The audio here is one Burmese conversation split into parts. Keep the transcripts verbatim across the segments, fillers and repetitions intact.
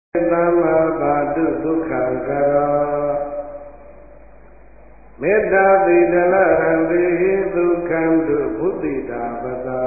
Nama badu dukha karo Metta vidala rambihi dukham du buddhita pata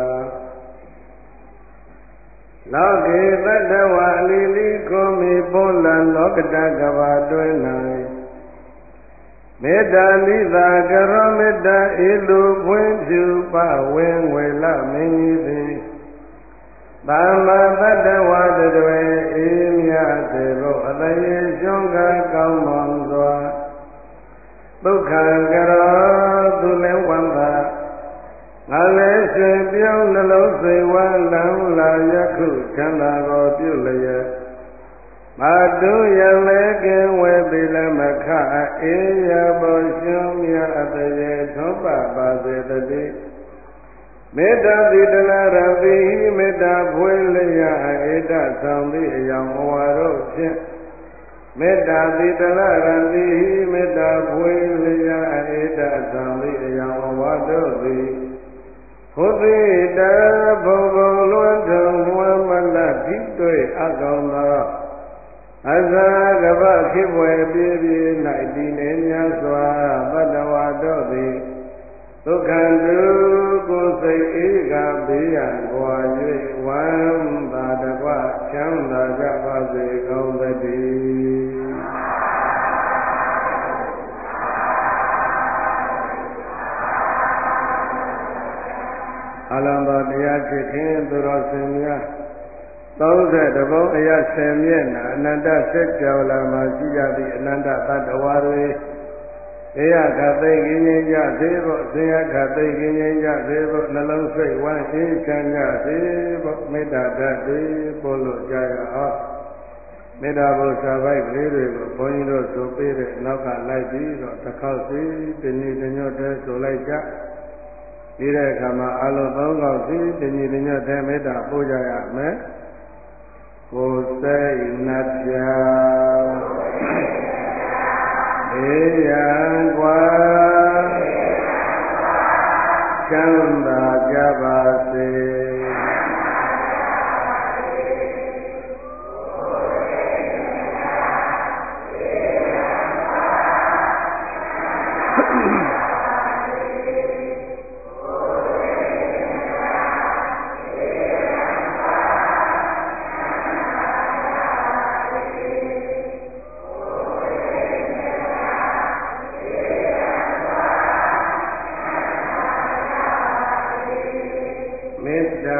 Loke tattva lili komi pola lokata kava tuenai Metta lisa karo metta ilu puenchu pa wenwela mingithi Dhamma tattva tatwe imya sebo ataye shunga kaumon swa Dukha karo tule wanda Ngale shwe pyong nalo swe wan lam la yakhu chanda ko pyulaya Madu yale ke we bila makha eya bo shumya ataye thopa pa se tati Metta vidala rambihi metta bhuelaya eda sambi ayam awaro phit Metta vidala rambihi metta bhuelaya eda sambi ayam awaro thi Hudita bhogong luan thong muan mala thi twe akaung tho Asa kapa khipwe pye pye nai ti ne nya swa Pattava do thi Dukhandu kusai eka biya kwa yue wan badakwa chanda japa se kaung tati Alamba diya chikhin duro simya Tauze dabong aya semyena ananda setjawla ma siyati ananda tattvarwe Eya khatai kinyin ja sebo, Seya khatai kinyin ja sebo, Nalang sai wan e chan ja sebo, Metta dhati polo jaya ha. Metta bo sabai kလေးတွေကိုဘုန်းကြီးတို့ဆိုပေးတဲ့နောက်ကလိုက်ပြီးတော့တစ်ခေါက်စီတညီတညွတ်တည်းဆိုလိုက်ကြ။ပြီးတဲ့အခါမှာအလုံးသုံးခေါက်စီတညီတညွတ်တည်းမေတ္တာပို့ကြရမယ်။ကိုယ်စိတ်နှပြေယံကွာချမ်းသာကြပါစေမ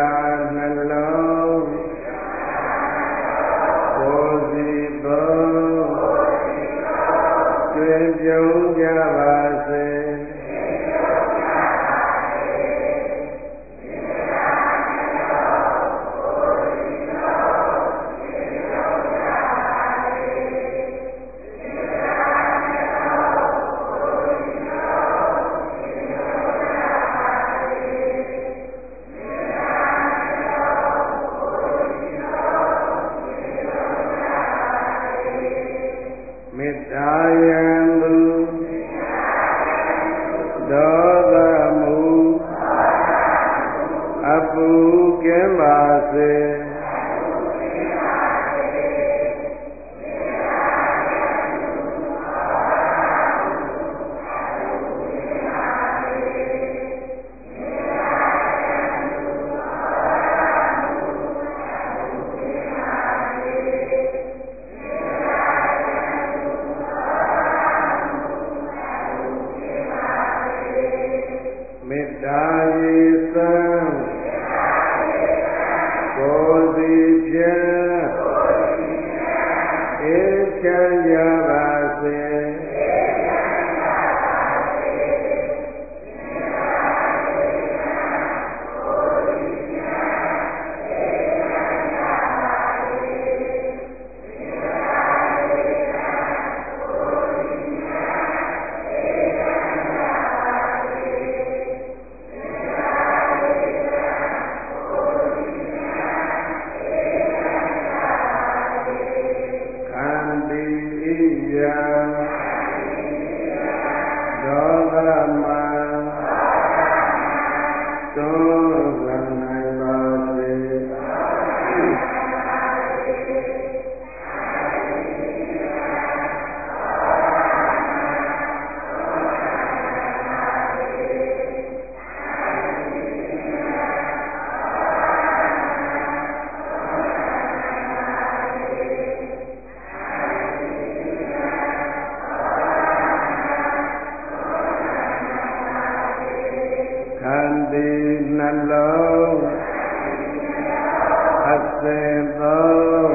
စဉ်သော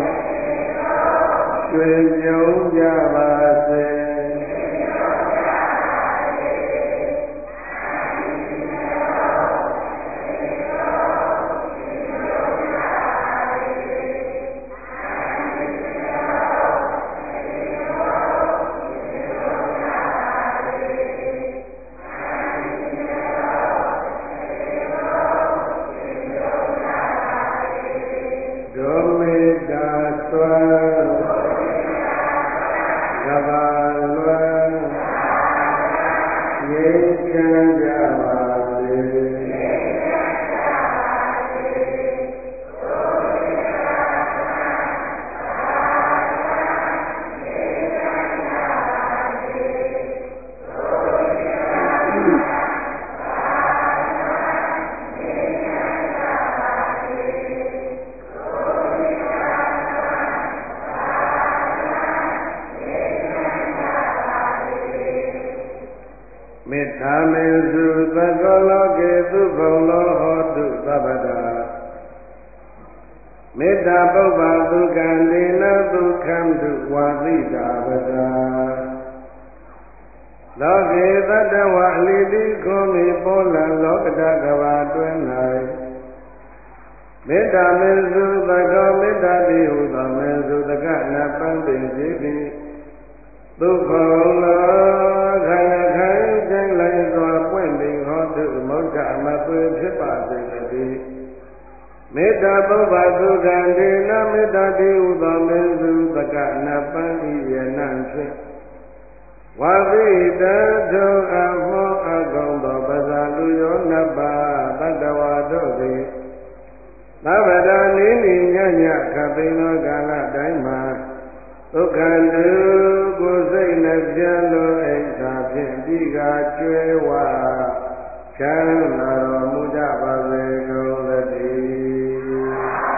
ကျွင်ပြုံးကြပါစေမေတ္တာမေစုသက္ကလောကေသုဘုံလောဟောတုသဗ္ဗတာမေတ္တာပုဗ္ဗဒုက္ခံဒေနဒုက္ခံတုဝါသိတာပတာလောကေသတ္တဝါအလိတိခောမိပေါ်လံလောကတကဘာတွင်၌မေတ္တာမေစုသက္ကမေတ္တာတိဟုသောမေစုတက္ကနပံပင်စေသည်သုဘုံလောခန္ဓာခိုင်ခြင်းလိုက်စွာပွင့်ပြီးဟောတုမုဒ္ဒမသွေဖြစ်ပါစေတည်းမေတ္တာပုဗ္ဗဒုက္ခံဒေနမေတ္တာတိဟုသောမေစုတက္ကနပံဤယနံဖြင့်ဝါပိတထုံအမောအကုန်သောပဇာလူယောနပ္ပတတ္တဝါတို့သည်သဗ္ဗတာနိနိညညခပိနောကာလတိုင်းမှာဒုက္ခတုကိုယ်စိတ်နဲ့ပြန်လို့အိဋ္ဌာဖြင့်ပြီးကကျွဲဝချမ်းသာတော်မူကြပါစေကုန်သတည်း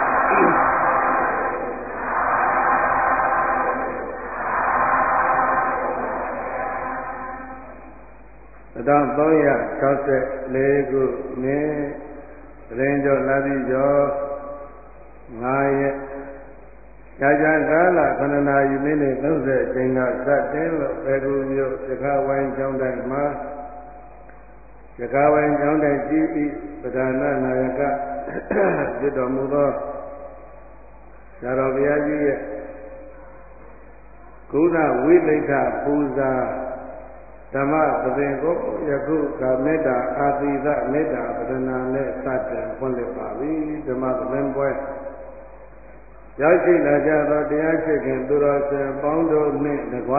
တစ်ထောင်သုံးရာ၆၄ခုနှစ်ရင်ကျော်လာပြီကျော်ငါးရက်ကြာကြာကာလခဏနာယူမိနစ်သုံးဆယ်အချိန်ကစတင်လို့ပေကူမျိုးစကားဝိုင်းကျောင်းတိုင်းမှာစကားဝိုင်းကျောင်းတိုင်းကြီးဤပဓာနာနာယကဖြစ်တော်မူသောဆရာတော်ဘုရားကြီးရဲ့ကုဏဝိသိက္ခပူဇာဓမ္မသဘင်ကိုယခုကမေတ္တာအာသီသမေတ္တာပဒနာနဲ့စတင်ဖွင့်လှစ်ပါပြီဓမ္မသဘင်ပွဲရောက်ရှိလာကြသောတရားရှိခင်သူတော်စင်ပေါင်းတို့နှင့်တကွ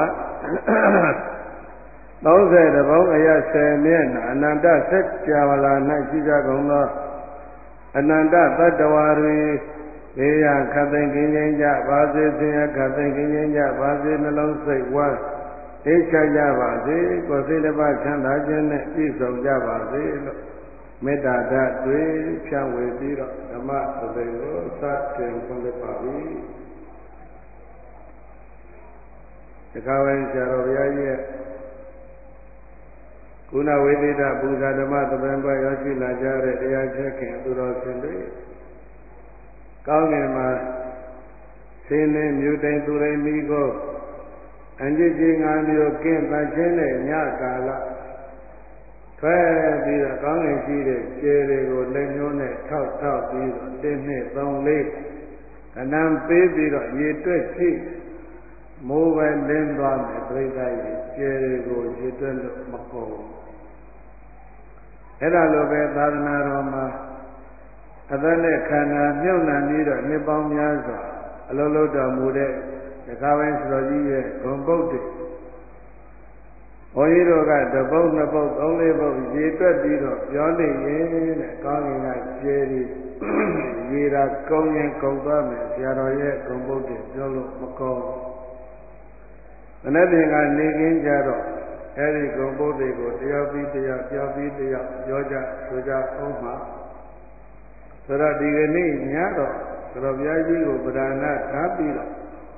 သုံးဆယ်တဘုံအရဆယ်မျက်နှာအနန္တစัจ java လာ၌ရှိကြကုန်သောအနန္တသတ္တဝါတွေဘေးရန်ခတ်သိမ်းကင်းခြင်းကြပါစေဆင်းရဲခတ်သိမ်းကင်းခြင်းကြပါစေနှလုံးစိတ်ဝမ်းသိချကြပါစေကိုယ်စိတ်တစ်ပါးချမ်းသာခြင်းနဲ့ပြည့်စုံကြပါစေလို့မေတ္တာဓာတ်တွေဖြန့်ဝေပြီးတော့ဓမ္မသဘင်ကိုစတင်ဖွင့်လှစ်ပါပြီ။ဒီကဝိဆရာတော်ဘုရားကြီးရဲ့ကုဏဝိသေသပူဇာဓမ္မသဘင်ပွဲရောက်ရှိလာကြတဲ့တရားချက်ခင်သူတော်စင်တွေကောင်းငင်မှာဆင်းနေမြူတိန်သူရိမိကိုအញ្ញကြီးငါမျိုးကင်းပတ်ခြင်းနဲ့ညကာလထွက်ပြီးတော့ကောင်းငင်ကြီးတဲ့ကျဲတွေကိုလက်ညှိုးနဲ့ထောက်ထောက်ပြီးတော့တင်းနှစ်သုံးလေးကဏ္ဍပေးပြီးတော့ရေတွက်ရှိမိုးပဲလင်းသွားမယ်ပြိဿရဲ့ကျဲတွေကိုရေတွက်လို့မကုန်အဲ့ဒါလိုပဲသာသနာတော်မှာအသက်နဲ့ခန္ဓာမြုပ်နှံပြီးတော့နှစ်ပေါင်းများစွာအလုံးလုံးတော်မူတဲ့တခါပိုင်းဆိုတော်ကြီးရဲ့ဂုံပုတ်တွေဘုန်းကြီးတို့ကတပုတ်နှစ်ပုတ်သုံးလေးပုတ်ရေတွက်ပြီးတော့ပြောနေရင်တဲ့ကောင်းရင်ကကျဲပြီးရေတာကုန်းရင်ကုန်းသွားမယ်ဆရာတော်ရဲ့ဂုံပုတ်တွေပြောလို့မကောင်းဘယ်နဲ့ပြင်ကနေခင်းကြတော့အဲ့ဒီဂုံပုတ်တွေကိုတယောက်ပြီးတယောက်ပြောပြီးတယောက်ပြောကြဆိုကြအောင်မှာဆိုတော့ဒီကနေ့ညတော့သတော်ဘုရားကြီးကိုပဓာနာထားပြီးတော့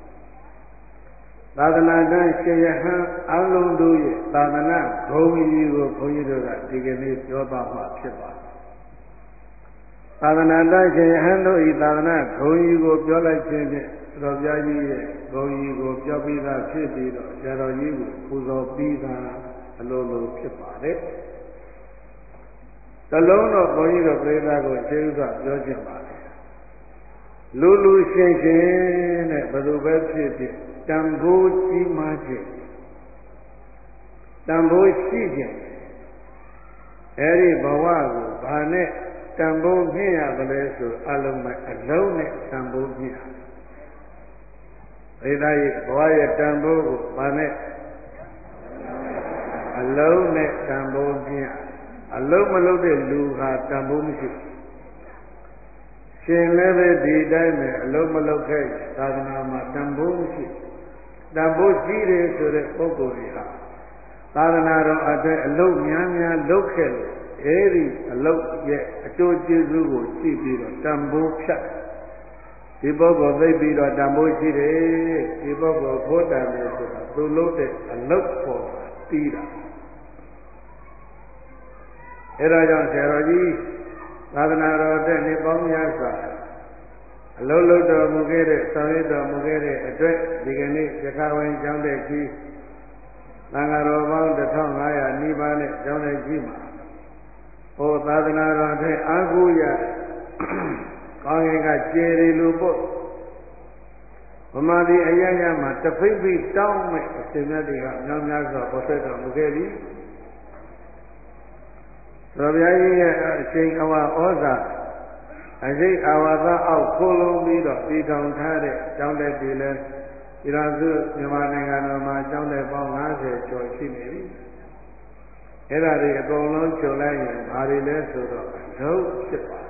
သာသနာ့ရှင်ယဟန်အလုံးတို့ရဲ့သာသနာ့ဂုဏ်ကြီးကိုဘုန်းကြီးတို့ကဒီကနေ့ပြောပါမှဖြစ်ပါတယ်။သသာသနာတရှင်ဟန်တို့ဤသာသနာဂုဏ်ကြီးကိုပြောလိုက်ခြင်းဖြင့်တော်ပြကြီးရဲ့ဂုဏ်ကြီးကိုပြောပြီးသားဖြစ်ပြီးတော့ဆရာတော်ကြီးကိုပူဇော်ပြီးသားအလိုလိုဖြစ်ပါတယ်တလုံးတော့ဘုန်းကြီးတို့ပြိဿကိုကျေးဇူးတော်ပြောချင်ပါတယ်လူလူရှင်ရှင်နဲ့ဘယ်လိုပဲဖြစ်ဖြစ်တန်ဖိုးကြီးမားခြင်းတန်ဖိုးရှိခြင်းအဲဒီဘဝကိုဘာနဲ့တန်ဖိုးမြင့်ရတယ်လဲဆိုအလုံးမဲ့အလုံးနဲ့တန်ဖိုးမြင့်ရဒါရဲ့ဘဝရဲ့တန်ဖိုးကိုဘာနဲ့အလုံးနဲ့တန်ဖိုးမြင့်အလုံးမလုံးတဲ့လူဟာတန်ဖိုးမရှိရှင်လည်းပဲဒီတိုင်းပဲအလုံးမလုံးခဲ့သာသနာမှာတန်ဖိုးမရှိတန်ဖိုးရှိတယ်ဆိုတဲ့ပုဂ္ဂိုလ်တွေဟာသာသနာတော်အတွက်အလုံးများများလုပ်ခဲ့လို့အဲဒီအလုံးရဲ့အကျိုးကျေးဇူးကိုကြည့်ပြီးတော့တန်ဖိုးဖြတ်ဒီပုဂ္ဂိုလ်သိပြီးတော့တန်ဖိုးရှိတယ်ဒီပုဂ္ဂိုလ်ဖို့တန်တယ်ဆိုတာသူလုပ်တဲ့အလုံးပေါ်ပြီးတာအဲဒါကြောင့်ဆရာတော်ကြီးသာသနာတော်အတွက်နေပေါင်းများစွာအလုံးလုံးတော်မူခဲ့တဲ့ဆောင်ရွက်တော်မူခဲ့တဲ့အတွက်ဒီကနေ့ရခဝင်ကျောင်းတဲ့ကြီးသံဃာတော်ပေါင်းတစ်ထောင်ငါးရာနီးပါးနဲ့ကျောင်းတဲ့ကြီးမှာဟောသာသနာတော်အတွက်အားကိုးရကောင်းကင်ကကျေရီလူပို့ဗမာပြည်အရရမှာတဖိတ်ဖိတ်တောင်းမဲ့အရှင်မြတ်တွေကမြောင်းများစွာပေါ်ဆက်တော်မူခဲ့ပြီတော်ဗျာကြီးရဲ့အချိန်အဝဩဇာအစိတ်အာဝါသအောက်ခိုးလုံးပြီးတော့တည်ထောင်ထားတဲ့ကျောင်းတဲ့ပြည်လဲဒီလိုဆိုမြန်မာနိုင်ငံတော်မှာကျောင်းတဲ့ပေါင်း၅၀ကျော်ရှိနေပြီအဲ့ဒါတွေအကုန်လုံးချုပ်လိုက်ရင်ဘာတွေလဲဆိုတော့လုံးဖြစ်ပါ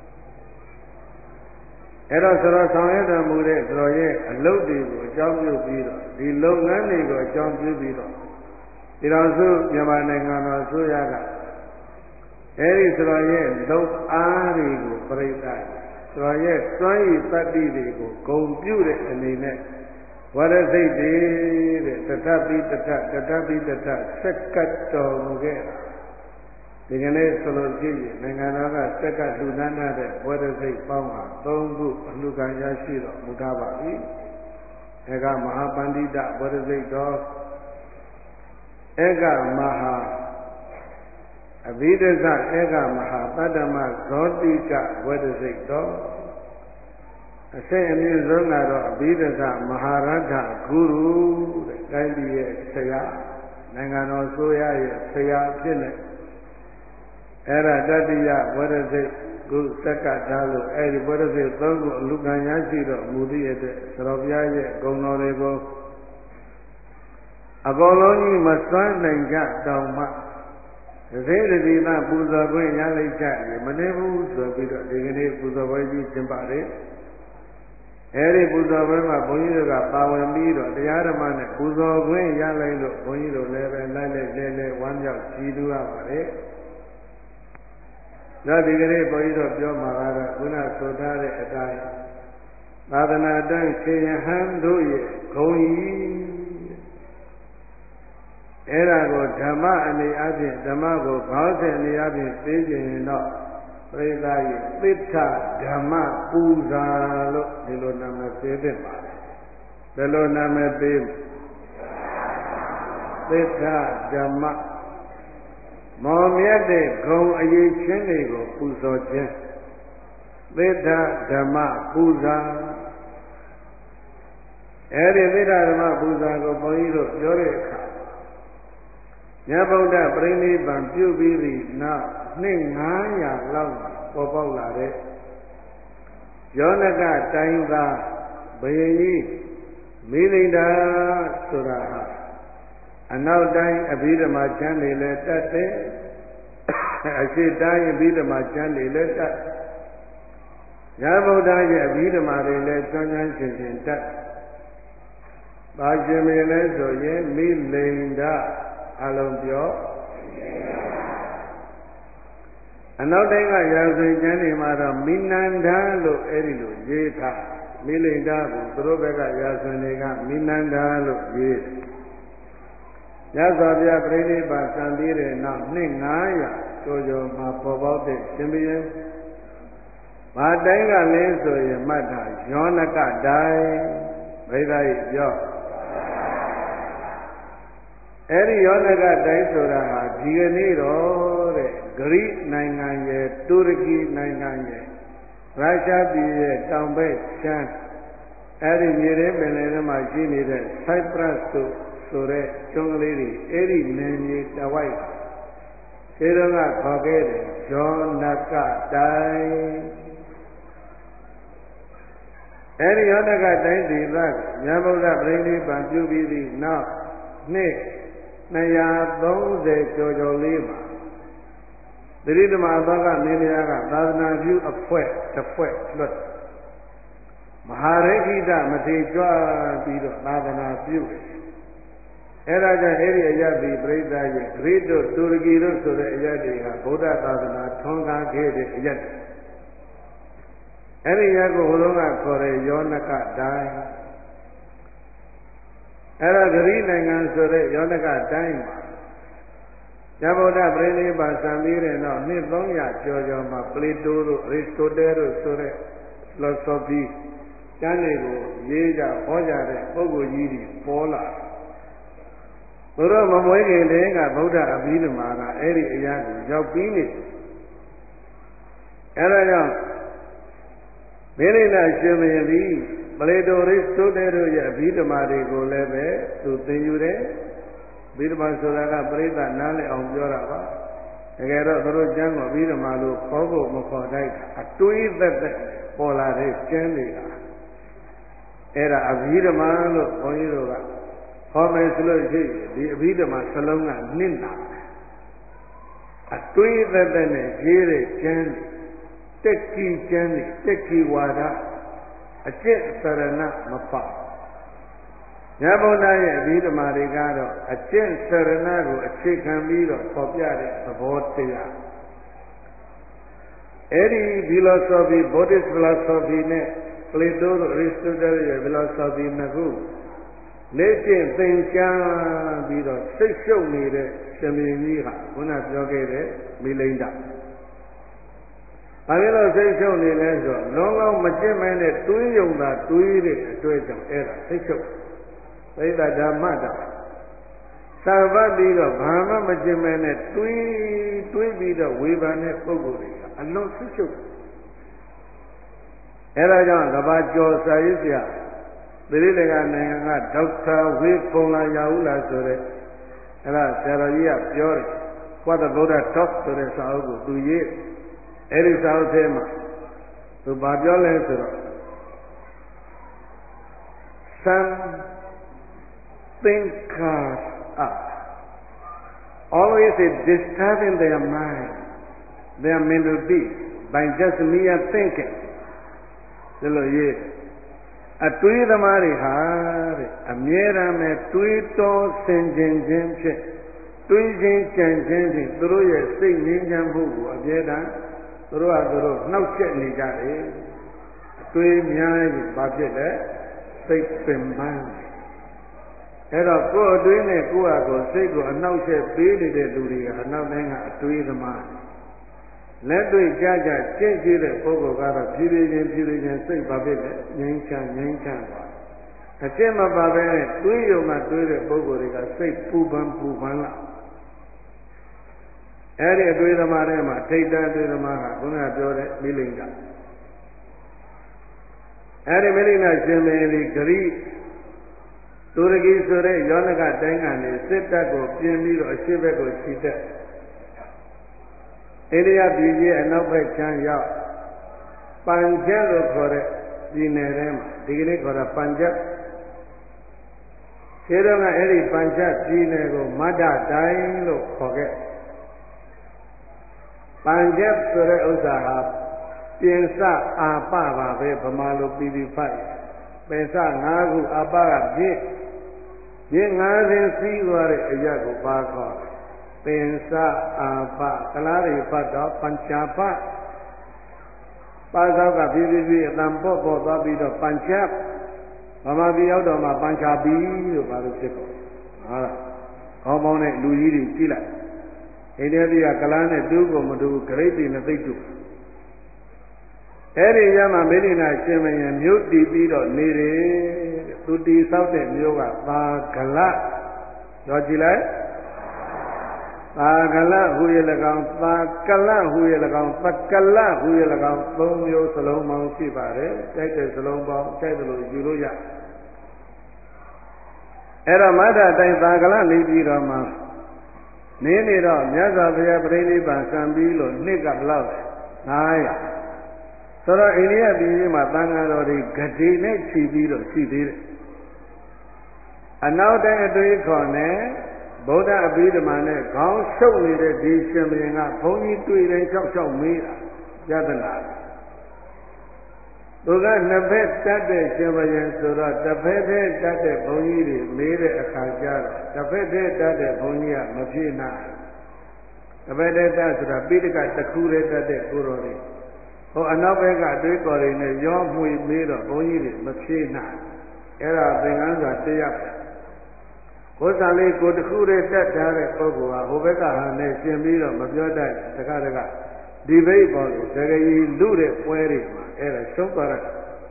အဲ့တော့ဆိုတော့ဆောင်ရွက်တော်မူတဲ့တော်ရဲ့အလုပ်တွေကိုအကြောင်းပြုပြီးတော့ဒီလုပ်ငန်းတွေကိုအကြောင်းပြုပြီးတော့ဒီလိုဆိုမြန်မာနိုင်ငံတော်အစိုးရကအဲဒီဆိုတော့ရဲ့လုံအားတွေကိုပြိဿဆိုတော့ရဲ့စွမ်းရည်တတ္တိတွေကိုဂုံပြုတဲ့အနေနဲ့ဝရစိတ်တွေတဲ့တထပိတထတထပိတထဆက်ကတ်တော်မူခဲ့တာဒီကနေ့ဆိုလို့ရှိရင်နိုင်ငံတော်ကဆက်ကတ်လူနန်းတဲ့ဝရစိတ်ပေါင်းဟာသုံးခုအလှခံရရှိတော်မူထားပါပြီဧကမဟာပန္တိတဝရစိတ်တော်ဧကမဟာအဘိဓဇဧကမဟာတတ္တမဇောတိကဝရစိတ်တော်အစိတ်အမြင့်ဆုံးကတော့အဘိဓဇမဟာရထဂုရုတဲ့တိုင်းပြည်ရဲ့ဆရာနိုင်ငံတော်ဆိုရရဲ့ဆရာဖြစ်နေအဲ့ဒါတတိယဝရစိတ်ကုသက္ကထားလို့အဲ့ဒီဝရစိတ်သုံးခုအလူခံရရှိတော့မူသည့်အတွက်သရောဘုရားရဲ့ဂုဏ်တော်တွေကိုအကုန်လုံးကြီးမစွမ်းနိုင်ကြတော့မှသေတတိသပူဇော်ခွင့်ရလိုက်ကြရင်မနေဘူးဆိုပြီးတော့ဒီကနေ့ပူဇော်ပွဲကြီးကျင်းပါတယ်အဲဒီပူဇော်ပွဲမှာဘုန်းကြီးတို့ကပါဝင်ပြီးတော့တရားဓမ္မနဲ့ပူဇော်ခွင့်ရလိုက်လို့ဘုန်းကြီးတို့လည်းပဲလိုက်လိုက်လဲလဲဝမ်းမြောက်ကြည်တူရပါတယ်ဒါဒီကနေ့ဘုန်းကြီးတို့ပြောမှာကတော့ခုနဆိုထားတဲ့အတိုင်းသာသနာတန်းရှင်ယဟန်တို့ရဲ့ဂုဏ်ကြီးအဲ့ဒါကိုဓမ္မအနေအချင်းဓမ္မကိုခေါင်းစဉ်အနေအချင်းသိကျင်ရင်တော့ပရိသတ်ရဲ့သစ္စာဓမ္မပူဇာလို့ဒီလိုနာမည်ပေးသင့်ပါတယ်ဘယ်လိုနာမည်ပေးသစ္စာဓမ္မမောင်မြတ်တဲ့ဂုံအရေးချင်းတွေကိုပူဇော်ခြင်းသစ္စာဓမ္မပူဇာအဲ့ဒီသစ္စာဓမ္မပူဇာကိုဘုန်းကြီးတို့ပြောတဲ့အခါမြတ်ဗုဒ္ဓပြိဋိဘံပြုပြီးပြီနောက်နှစ်ငါးရာလောက်ပေါ်ပေါက်လာတဲ့ယောနကတိုင်းသားဘယင်ကြီးမိလိန်တာဆိုတာဟာအနောက်တိုင်းအဘိဓမ္မာကျမ်းတွေလည်းတတ်တယ်အရှိတိုင်းအဘိဓမ္မာကျမ်းတွေလည်းတတ်မြတ်ဗုဒ္ဓရဲ့အဘိဓမ္မာတွေလည်းကျွမ်းကျွမ်းကျင်ကျင်တတ်ပါရှင်မင်းလဲဆိုရင်မိလိန်တာအလုံးပြောအနောက်တိုင်းကရာဇဝင်ကျမ်းတွေမှာတော့မိနန္ဒာလို့အဲ့ဒီလိုရေးထားမိလိန်တာကိုသူတို့ဘက်ကရာဇဝင်တွေကမိနန္ဒာလို့ရေးတယ်။ရသော်ပြပြိဋိဘာစံပြီးတဲ့နောက်နှစ်ငါးရာကျော်ကျော်မှာပေါ်ပေါက်တဲ့ရှင်ဘုရင်ဘာတိုင်းကလဲဆိုရင်မှတ်တာယောနကတိုင်းဘိဓာကြီးပြောအဲ့ဒီယောနကတိုင်းဆိုတာဟာဒီကနေ့တော့တဲ့ဂရိနိုင်ငံရဲ့တူရကီနိုင်ငံရဲ့ရုရှားပြည်ရဲ့တောင်ဘက်ချမ်းအဲ့ဒီမြေထဲပင်လယ်ထဲမှာရှိနေတဲ့ Cyprus ဆိုဆိုတဲ့ကျွန်းကလေးတွေအဲ့ဒီနယ်မြေတဝိုက်ခြေတော်ကခေါ်ခဲ့တယ်ယောနကတိုင်းအဲ့ဒီယောနကတိုင်းဒေသမြတ်ဗုဒ္ဓပြိဋိဘံပြုပြီးသည့်နောက်နှစ်နှစ်ရာသုံးဆယ်ကျော်ကျော်လေးမှာသတိဓမ္မသောကမင်းများကသာသနာပြုအဖွဲ့တစ်ဖွဲ့လွတ်မဟာရိခိတမထေကြွပြီးတော့သာသနာပြုတယ်အဲ့ဒါကြောင့်အဲ့ဒီအယတ်ဒီပြိဿရဲ့ဂရိတို့တူရကီတို့ဆိုတဲ့အယတ်တွေကဗုဒ္ဓသာသနာထွန်းကားခဲ့တဲ့အယတ်အဲ့ဒီရက်ကိုဘုရားကခေါ်တဲ့ယောနကတိုင်းအဲ့ဒါဂရိနိုင်ငံဆိုတဲ့ယောနကတိုင်းမှာဇဗုဒ္ဓပြိဋိဘံစံပြီးတဲ့နောက်နှစ်သုံးရာကျော်ကျော်မှာပလေတိုတို့အရစ္စတိုတဲတို့ဆိုတဲ့ philosophy ကျမ်းတွေကိုရေးကြဟောကြတဲ့ပုဂ္ဂိုလ်ကြီးတွေပေါ်လာသူတို့မမွေးခင်တည်းကဗုဒ္ဓအဘိဓမ္မာကအဲ့ဒီအရာကိုရောက်ပြီးနေအဲ့ဒါကြောင့်မေရိနာရှင်မင်းသည်ပလေတိုရစ္စတိုတဲတို့ရဲ့အဘိဓမ္မာတွေကိုလည်းပဲသူသင်ယူတယ်အဘိဓမ္မာဆိုတာကပရိသတ်နားလည်အောင်ပြောတာပါတကယ်တော့သူတို့ကျမ်းကိုအဘိဓမ္မာလို့ခေါ်ဖို့မခေါ်တိုက်အတွေးသက်သက်ပေါ်လာတဲ့ကျမ်းတွေကအဲ့ဒါအဘိဓမ္မာလို့ဘုန်းကြီးတို့ကခေါ်မယ်ဆိုလို့ရှိရင်ဒီအဘိဓမ္မာစလုံးကနင့်တာအတွေးသက်သက်နဲ့ရေးတဲ့ကျမ်းတက်ကြီးကျမ်းတက်ကြီးဝါဒအကျင့်စရဏမပါမြတ်ဗုဒ္ဓရဲ့အဘိဓမ္မာတွေကတော့အကျင့်စရဏကိုအခြေခံပြီးတော့ပေါ်ပြတဲ့သဘောတရားအဲ့ဒီ philosophy Buddhist philosophy နဲ့ Plato တို့ Aristotle ရဲ့ philosophy နှစ်ခုလေ့ကျင့်သင်ကြားပြီးတော့စိတ်ရှုပ်နေတဲ့ရှင်မင်းကြီးဟာခုနပြောခဲ့တဲ့မိလိန္ဒဘာလို့စိတ်ရှုပ်နေလဲဆိုတော့လုံးလုံးမကျင့်မဲနဲ့တွေးယုံတာတွေးတဲ့အတွေ့အကြုံအဲ့ဒါစိတ်ရှုပ်ဘိဓဓမ္မတာသာပတ်ပြီးတော့ဘာမှမကျင့်မဲနဲ့တွေးတွေးပြီးတော့ဝေဖန်တဲ့ပုဂ္ဂိုလ်တွေကအလွန်စိတ်ရှုပ်အဲ့ဒါကြောင့်ကဘာကျော်စာရေးဆရာသီရိလင်္ကာနိုင်ငံကဒေါက်တာဝေဖုံလာရဟုလားဆိုတဲ့အဲ့ဒါဆရာတော်ကြီးကပြောတယ် What the Buddha Talk ဆိုတဲ့စာအုပ်ကိုသူရေးအဲ့ဒီစာအုပ်ထဲမှာသူဘာပြောလဲဆိုတော့ Some thinkers are always disturbing their mind, their mental peace by just mere thinking. ဒီလိုရေးအတွေးသမားတွေဟာတဲ့အမြဲတမ်းပဲတွေးတောဆင်ခြင်ခြင်းဖြင့်တွေးခြင်းကြံခြင်းဖြင့်သူတို့ရဲ့စိတ်ငြိမ်းချမ်းမှုကိုအမြဲတမ်းသူတို့ကသူတို့နှောက်ယှက်နေကြတယ်အတွေးများရင်ဘာဖြစ်လဲစိတ်ပင်ပန်းအဲ့တော့ကိုယ်အတွေးနဲ့ကိုယ့်ဟာကိုယ်စိတ်ကိုအနှောက်ယှက်ပေးနေတဲ့လူတွေကအနောက်တိုင်းကအတွေးသမားလက်တွေ့ကြကြရှင်းရှိတဲ့ပုဂ္ဂိုလ်ကတော့ဖြည်းဖြည်းချင်းဖြည်းဖြည်းချင်းစိတ်ပါဖြစ်တယ်ငြိမ်းချမ်းငြိမ်းချမ်းသွားအကျင့်မပါပဲနဲ့တွေးယုံမှတွေးတဲ့ပုဂ္ဂိုလ်တွေကစိတ်ပူပန်ပူပန်လာအဲ့ဒီအတွေးသမားတွေမှာထိတ်တန့်အတွေးသမားကခုနကပြောတဲ့မိလိန်ကအဲ့ဒီမိလိန်ကရှင်မင်းဒီဂရိတူရကီဆိုတဲ့ယောနကတိုင်းကနေစစ်တပ်ကိုပြင်ပြီးတော့အရှိဘက်ကိုခြိတက်အိန္ဒိယပြည်ကြီးအနောက်ဘက်ချမ်းရောက်ပန်ဂျပ်လို့ခေါ်တဲ့ပြည်နယ်ထဲမှာဒီကနေ့ခေါ်တာပန်ဂျပ်ခြေတော့ကအဲ့ဒီပန်ဂျပ်ပြည်နယ်ကိုမဒ္ဒတိုင်းလို့ခေါ်ခဲ့ပန်ဂျပ်ဆိုတဲ့ဥစ္စာဟာပြင်စအာပပါပဲဗမာလိုပြီးပြီးဖတ်ပင်စ၅ခုအာပကပြည့်ပြည့်၅ဆင်းစီးသွားတဲ့အရာကိုပါခေါ်ပင်စအာပကလားတွေဖတ်တော့ပัญจပပါသောကဖြည်းဖြည်းဖြည်းအတန်ပေါ့ပေါ့သွားပြီးတော့ပัญจဗမာပြည်ရောက်တော့မှပัญจပီလို့ပါလို့ဖြစ်ကုန်ဟုတ်လားခေါင်းပေါင်းတဲ့လူကြီးတွေကြည့်လိုက်အိန္ဒိယပြည်ကကလားနဲ့တူးကိုမတူဂရိတ်တွေနဲ့သိတူအဲ့ဒီရမှာမေလိနာရှင်မယံမြို့တည်ပြီးတော့နေတယ်သူတည်ဆောက်တဲ့မြို့ကသာဂလရောကြည့်လိုက်သာဂလဟူရ၎င်းသာကလဟူရ၎င်းပကလဟူရ၎င်းသုံးမျိုးစလုံးပေါင်းရှိပါတယ်ကြိုက်တဲ့စလုံးပေါင်းကြိုက်တယ်လို့ယူလို့ရအဲ့တော့မထတိုင်းသာဂလနေပြီးတော့မှနေနေတော့မြတ်စွာဘုရားပြိဋိဘံကံပြီးလို့နှစ်ကဘလောက်လဲငါးရာဆိုတော့အိန္ဒိယပြည်ကြီးမှာသံဃာတော်တွေဂတိနဲ့ခြီးပြီးတော့ရှိသေးတယ်အနောက်တိုင်းအတွေးခေါ်နဲ့ဗုဒ္ဓအဘိဓမ္မာနဲ့ခေါင်းရှုပ်နေတဲ့ဒီရှင်ဘုရင်ကဘုန်းကြီးတွေ့တယ်ချောက်ချောက်မေးတာယတနာသူကနှစ်ဖက်တတ်တဲ့ရှင်ဘုရင်ဆိုတော့တစ်ဖက်တည်းတတ်တဲ့ဘုန်းကြီးတွေမေးတဲ့အခါကျတော့တစ်ဖက်တည်းတတ်တဲ့ဘုန်းကြီးကမဖြေနိုင်တစ်ဖက်တည်းတတ်ဆိုတာပိဋကတစ်ခုတည်းတတ်တဲ့ကိုတော်တွေဟိုအနောက်ဘက်ကအတွေးခေါ်တွေနဲ့ရောမှွေမေးတော့ဘုန်းကြီးတွေမဖြေနိုင်အဲ့ဒါသင်္ကန်းစာတရားကိုယ်စာလေးကိုတစ်ခုတည်းတက်ထားတဲ့ပုဂ္ဂိုလ်ဟာဟိုဘက်ကဟာနဲ့ရှင်ပြီးတော့မပြောတတ်တခါတခါဒီဘိတ်ပေါ်လို့သကကြီးလူတဲ့ပွဲတွေမှာအဲ့ဒါရှုံးသွားတယ်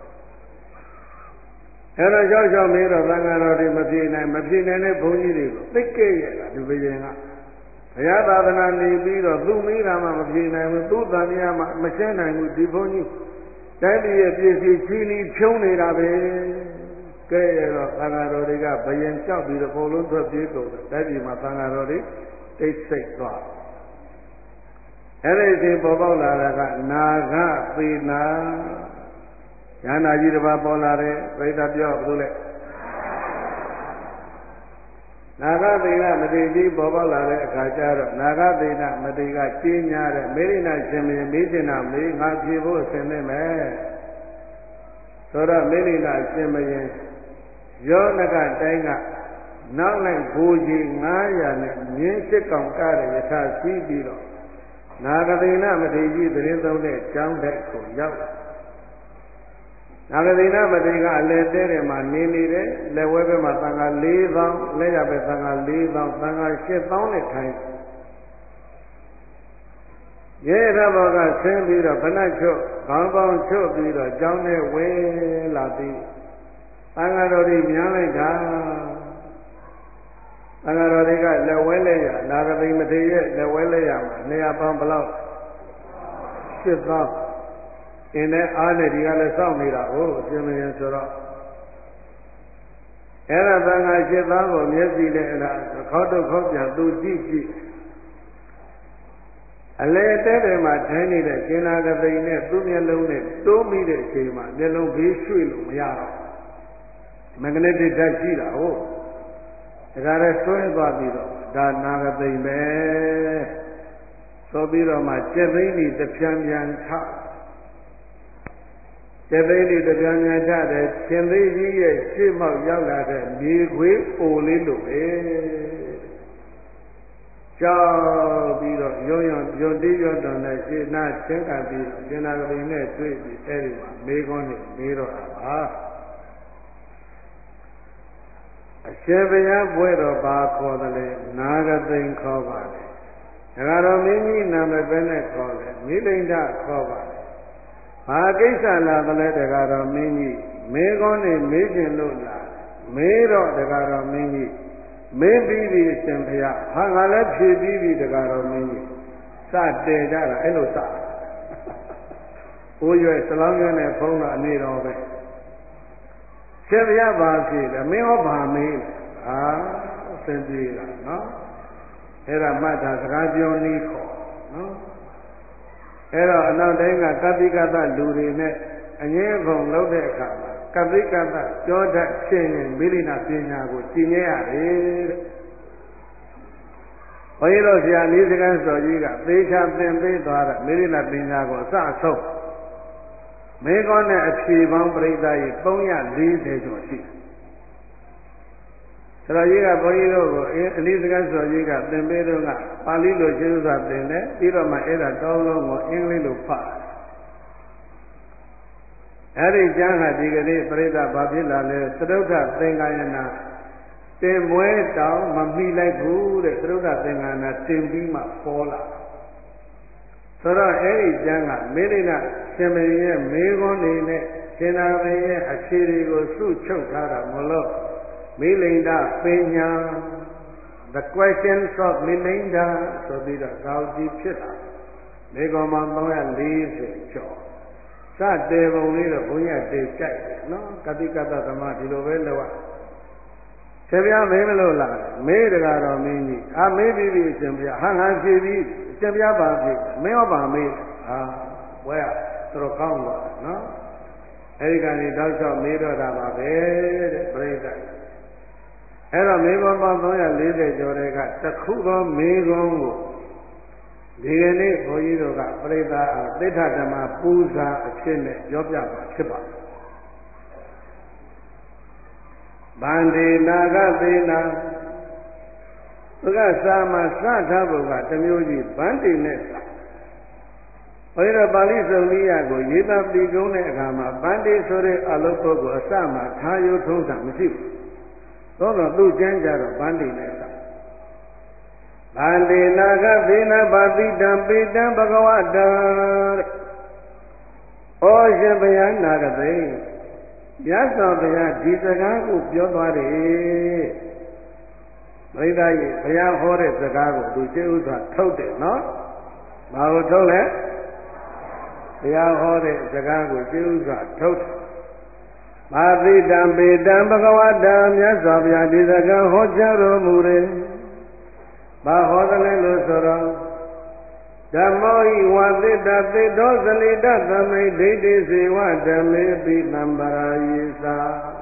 အဲ့တော့ကြောက်ကြောက်မေးတော့သံဃာတော်တွေမပြေနိုင်မပြေနိုင်တဲ့ဘုန်းကြီးတွေကိုသိခဲ့ရတာဒီဘုရင်ကဘုရားသာသနာနေပြီးတော့သူမိတာမှမပြေနိုင်ဘူးသူတန်တရားမှမရှင်းနိုင်ဘူးဒီဘုန်းကြီးတိုင်းပြည်ရဲ့ပြည်စီချီးနီးဖြုံးနေတာပဲကဲရတော့သံဃာတော်တွေကဘယင်ကြောက်ပြီးတော့ဘုံလုံးထွက်ပြေးကုန်တယ်တိုင်းပြည်မှာသံဃာတော်တွေတိတ်ဆိတ်သွားအဲ့ဒီအချိန်ပေါ်ပေါက်လာတာကနာဂသေနာဉာဏကြီးတစ်ပါးပေါ်လာတယ်ပြိဿပြောဘယ်လိုလဲနာဂသေနမတိကြီးပေါ်ပေါက်လာတဲ့အခါကျတော့နာဂသေနမတိကကျင်းညာတဲ့မေရိနာရှင်မင်းမေးချင်တာမေးငါဖြေဖို့အစဉ်နဲ့မယ်ဆိုတော့မေရိနာရှင်မင်းယောနကတိုင်းကနောက်လိုက်ဘူကြီးငါးရာနဲ့မြင်းစစ်ကောင်ကတဲ့ယထာစီးပြီးတော့နာဂသေနမတိကြီးသတင်းသုံးတဲ့ကျောင်းတိုက်ကိုရောက်နာဂသေနမတိကအလဲတဲတယ်မှာနေနေတယ်လက်ဝဲဘက်မှာသံဃာ၄သောင်းလက်ရဘက်သံဃာ၄သောင်းသံဃာ၈သောင်းနဲ့ထိုင်ရဲရဘောကဆင်းပြီးတော့ဗနတ်ချွတ်ခေါင်းပေါင်းချွတ်ပြီးတော့ကျောင်းထဲဝဲလာပြီးသံဃာတော်တွေများလိုက်တာသံဃာတော်တွေကလက်ဝဲလက်ရနာဂသေမတိရဲ့လက်ဝဲလက်ရမှာနေရာပေါင်းဘလောက်၈သောင်းအင်းနဲ့အားနဲ့ဒီကလည်းစောင့်နေတာကိုအရှင်မင်းဆိုတော့အဲ့ဒါသံဃာ၈သောင်းကိုမျက်စိနဲ့အဲ့ဒါခေါက်တော့ခေါက်ပြန်သူကြည့်ကြည့်အလေတဲတယ်မှာထိုင်နေတဲ့ရှင်နာဂသိနဲ့သူ့မျက်လုံးနဲ့တိုးမိတဲ့အချိန်မှာမျက်လုံးဘေးရွှေ့လို့မရတော့မဂ္ဂနတိဓာတ်ရှိတာဟုတ်ဒါကြရဲဆွဲသွားပြီးတော့ဒါနာဂသိပဲဆိုပြီးတော့မှကျက်သိန်းဒီတပြန်ပြန်ထကျက်သိန်းဒီတပြန်ပြန်ထတဲ့ရှင်သိကြီးရဲ့ရှေ့မောက်ရောက်လာတဲ့မြေခွေးအိုလေးလိုပဲကြောက်ပြီးတော့ရုံရုံရုံတိးရုံတော်နဲ့ရှင်းနာချင်းကပ်ပြီးရှင်နာဂသိနဲ့တွေ့ပြီးအဲ့ဒီမှာမေးခွန်းနဲ့မေးတော့တာပါအရှင်ဘုရားဘွဲတော်ဘာခေါ်တယ်လဲနာဂသိန်ခေါ်ပါတယ်ဒါကတော့မင်းကြီးနာမည်ပဲနဲ့ခေါ်တယ်မိလိန်ဒခေါ်ပါတယ်ဘာကိစ္စလာတယ်လဲဒါကတော့မင်းကြီးမေးခွန်းနဲ့မေးခြင်းလို့လားမေးတော့ဒါကတော့မင်းကြီးမေးပြီးပြီအရှင်ဘုရားဟာငါလည်းဖြေပြီးပြီဒါကတော့မင်းကြီးစတည်ကြတာအဲ့လိုစအိုးရွယ်စလောင်းရွယ်နဲ့ဖုံးတော့အနေတော်ပဲရှင်ဘုရားပါဖြေတယ်မင်းဟောပါမေးဟာအစဉ်ပြေးတာနော်အဲ့ဒါမှတ်တာစကားပြောနည်းခေါ်နော်အဲ့တော့အနောက်တိုင်းကကပိကတလူတွေနဲ့အငြင်းခုံလုပ်တဲ့အခါမှာကပိကတပြောတတ်ခြင်းနဲ့မိလိနာပညာကိုကျင့်ရရတယ်တဲ့ဘုန်းကြီးတို့ဆရာလေးစကားတော်ကြီးကသေချာသင်ပေးသွားတဲ့မိလိနာပညာကိုအစအဆုံးမေကောနဲ့အဖြေပေါင်းပြိဿကြီး၃၄၀ကျော်ရှိတယ်ဆရာကြီးကဘုန်းကြီးတို့ကိုအလေးစကားတော်ကြီးကသင်ပေးတော့ကပါဠိလိုကျေးဇူးစာသင်တယ်ပြီးတော့မှအဲ့ဒါတောင်းလုံးကိုအင်္ဂလိပ်လိုဖတ်အဲ့ဒီကျမ်းဟာဒီကနေ့ပြိဿဘာဖြစ်လာလဲသရုဒ္ဓသင်္ကာယနာတင်မွဲတောင်မမိလိုက်ဘူးတဲ့သရုဒ္ဓသင်္ကာယနာတင်ပြီးမှပေါ်လာသဆိုတော့အဲ့ဒီကျမ်းကမေလိနာရှင်မင်းရဲ့မေခွန်းနေနဲ့ရှင်သာမင်းရဲ့အခြေတွေကိုစုချုပ်ထားတာမလို့မေလိန္ဒပညာ the questions of Melinda ဆိုပြီးတော့ဇာဝတိဖြစ်လာမေခွန်းမှာသုံးရာလေးဆယ်ကျော်စတဲ့ပုံလေးတော့ဘုန်းကြီးတေကြိုက်တယ်နော်ကတိကတ္တသမဒီလိုပဲလောက်ရှင်ဗျာမေးမလို့လားမေးတကားတော့မင်းကြီးအာမေးပြီးပြီရှင်ဗျာဟာငါဖြေပြီးရှင်ဗျာပါဖြေမင်းရောပါမေးဟာဝဲရတော်ကောင်းပါနော်အဲဒီကနေတောက်လျှောက်မေးတော့တာပါပဲတဲ့ပြိဿအဲ့တော့မေးခွန်းပေါင်းသုံးရာလေးဆယ်ကျော်တဲ့ကတခုသောမေးခွန်းကိုဒီကနေ့ဘုန်းကြီးတို့ကပြိဿအားသစ္စာဓမ္မပူဇာအဖြစ်နဲ့ပြောပြမှာဖြစ်ပါတယ်ဗန္ဒေနာဂသေနာဘုရားစာမှာစထားဖို့ကတမျိုးကြီးဗန္ဒေနဲ့စာဘယ်တော့ပါဠိစုံနည်းရကိုရေးသားပြီးကုန်းတဲ့အခါမှာဗန္ဒေဆိုတဲ့အလုပ်ပုဂ္ဂိုလ်အစမှာထားရုံထုံးတာမရှိဘူးသို့တော့သူ့ကျမ်းကြတော့ဗန္ဒေနဲ့စာဗန္ဒေနာဂသေနာပါတိတံပေတံဘဂဝတံဩရှင်ဘုရားနာဂသိရသော်ဘုရားဒီစကားကိုပြောသွားတယ်ပရိသတ်ကြီးဘုရားဟောတဲ့စကားကိုသူရှင်းဥစွာထုတ်တယ်နော်ဘာလို့ထုတ်လဲဘုရားဟောတဲ့စကားကိုရှင်းဥစွာထုတ်တယ်မာတိတံပေတံဘဂဝတံမြတ်စွာဘုရားဒီစကားဟောကြားတော်မူတယ်ဘာဟောတယ်လဲလို့ဆိုတော့ဓမ္မောဟိဝသစ္တသေတောသလိတသမိဒိဋ္ဌိစေဝဓမ္မေပိသံပရာယေသာ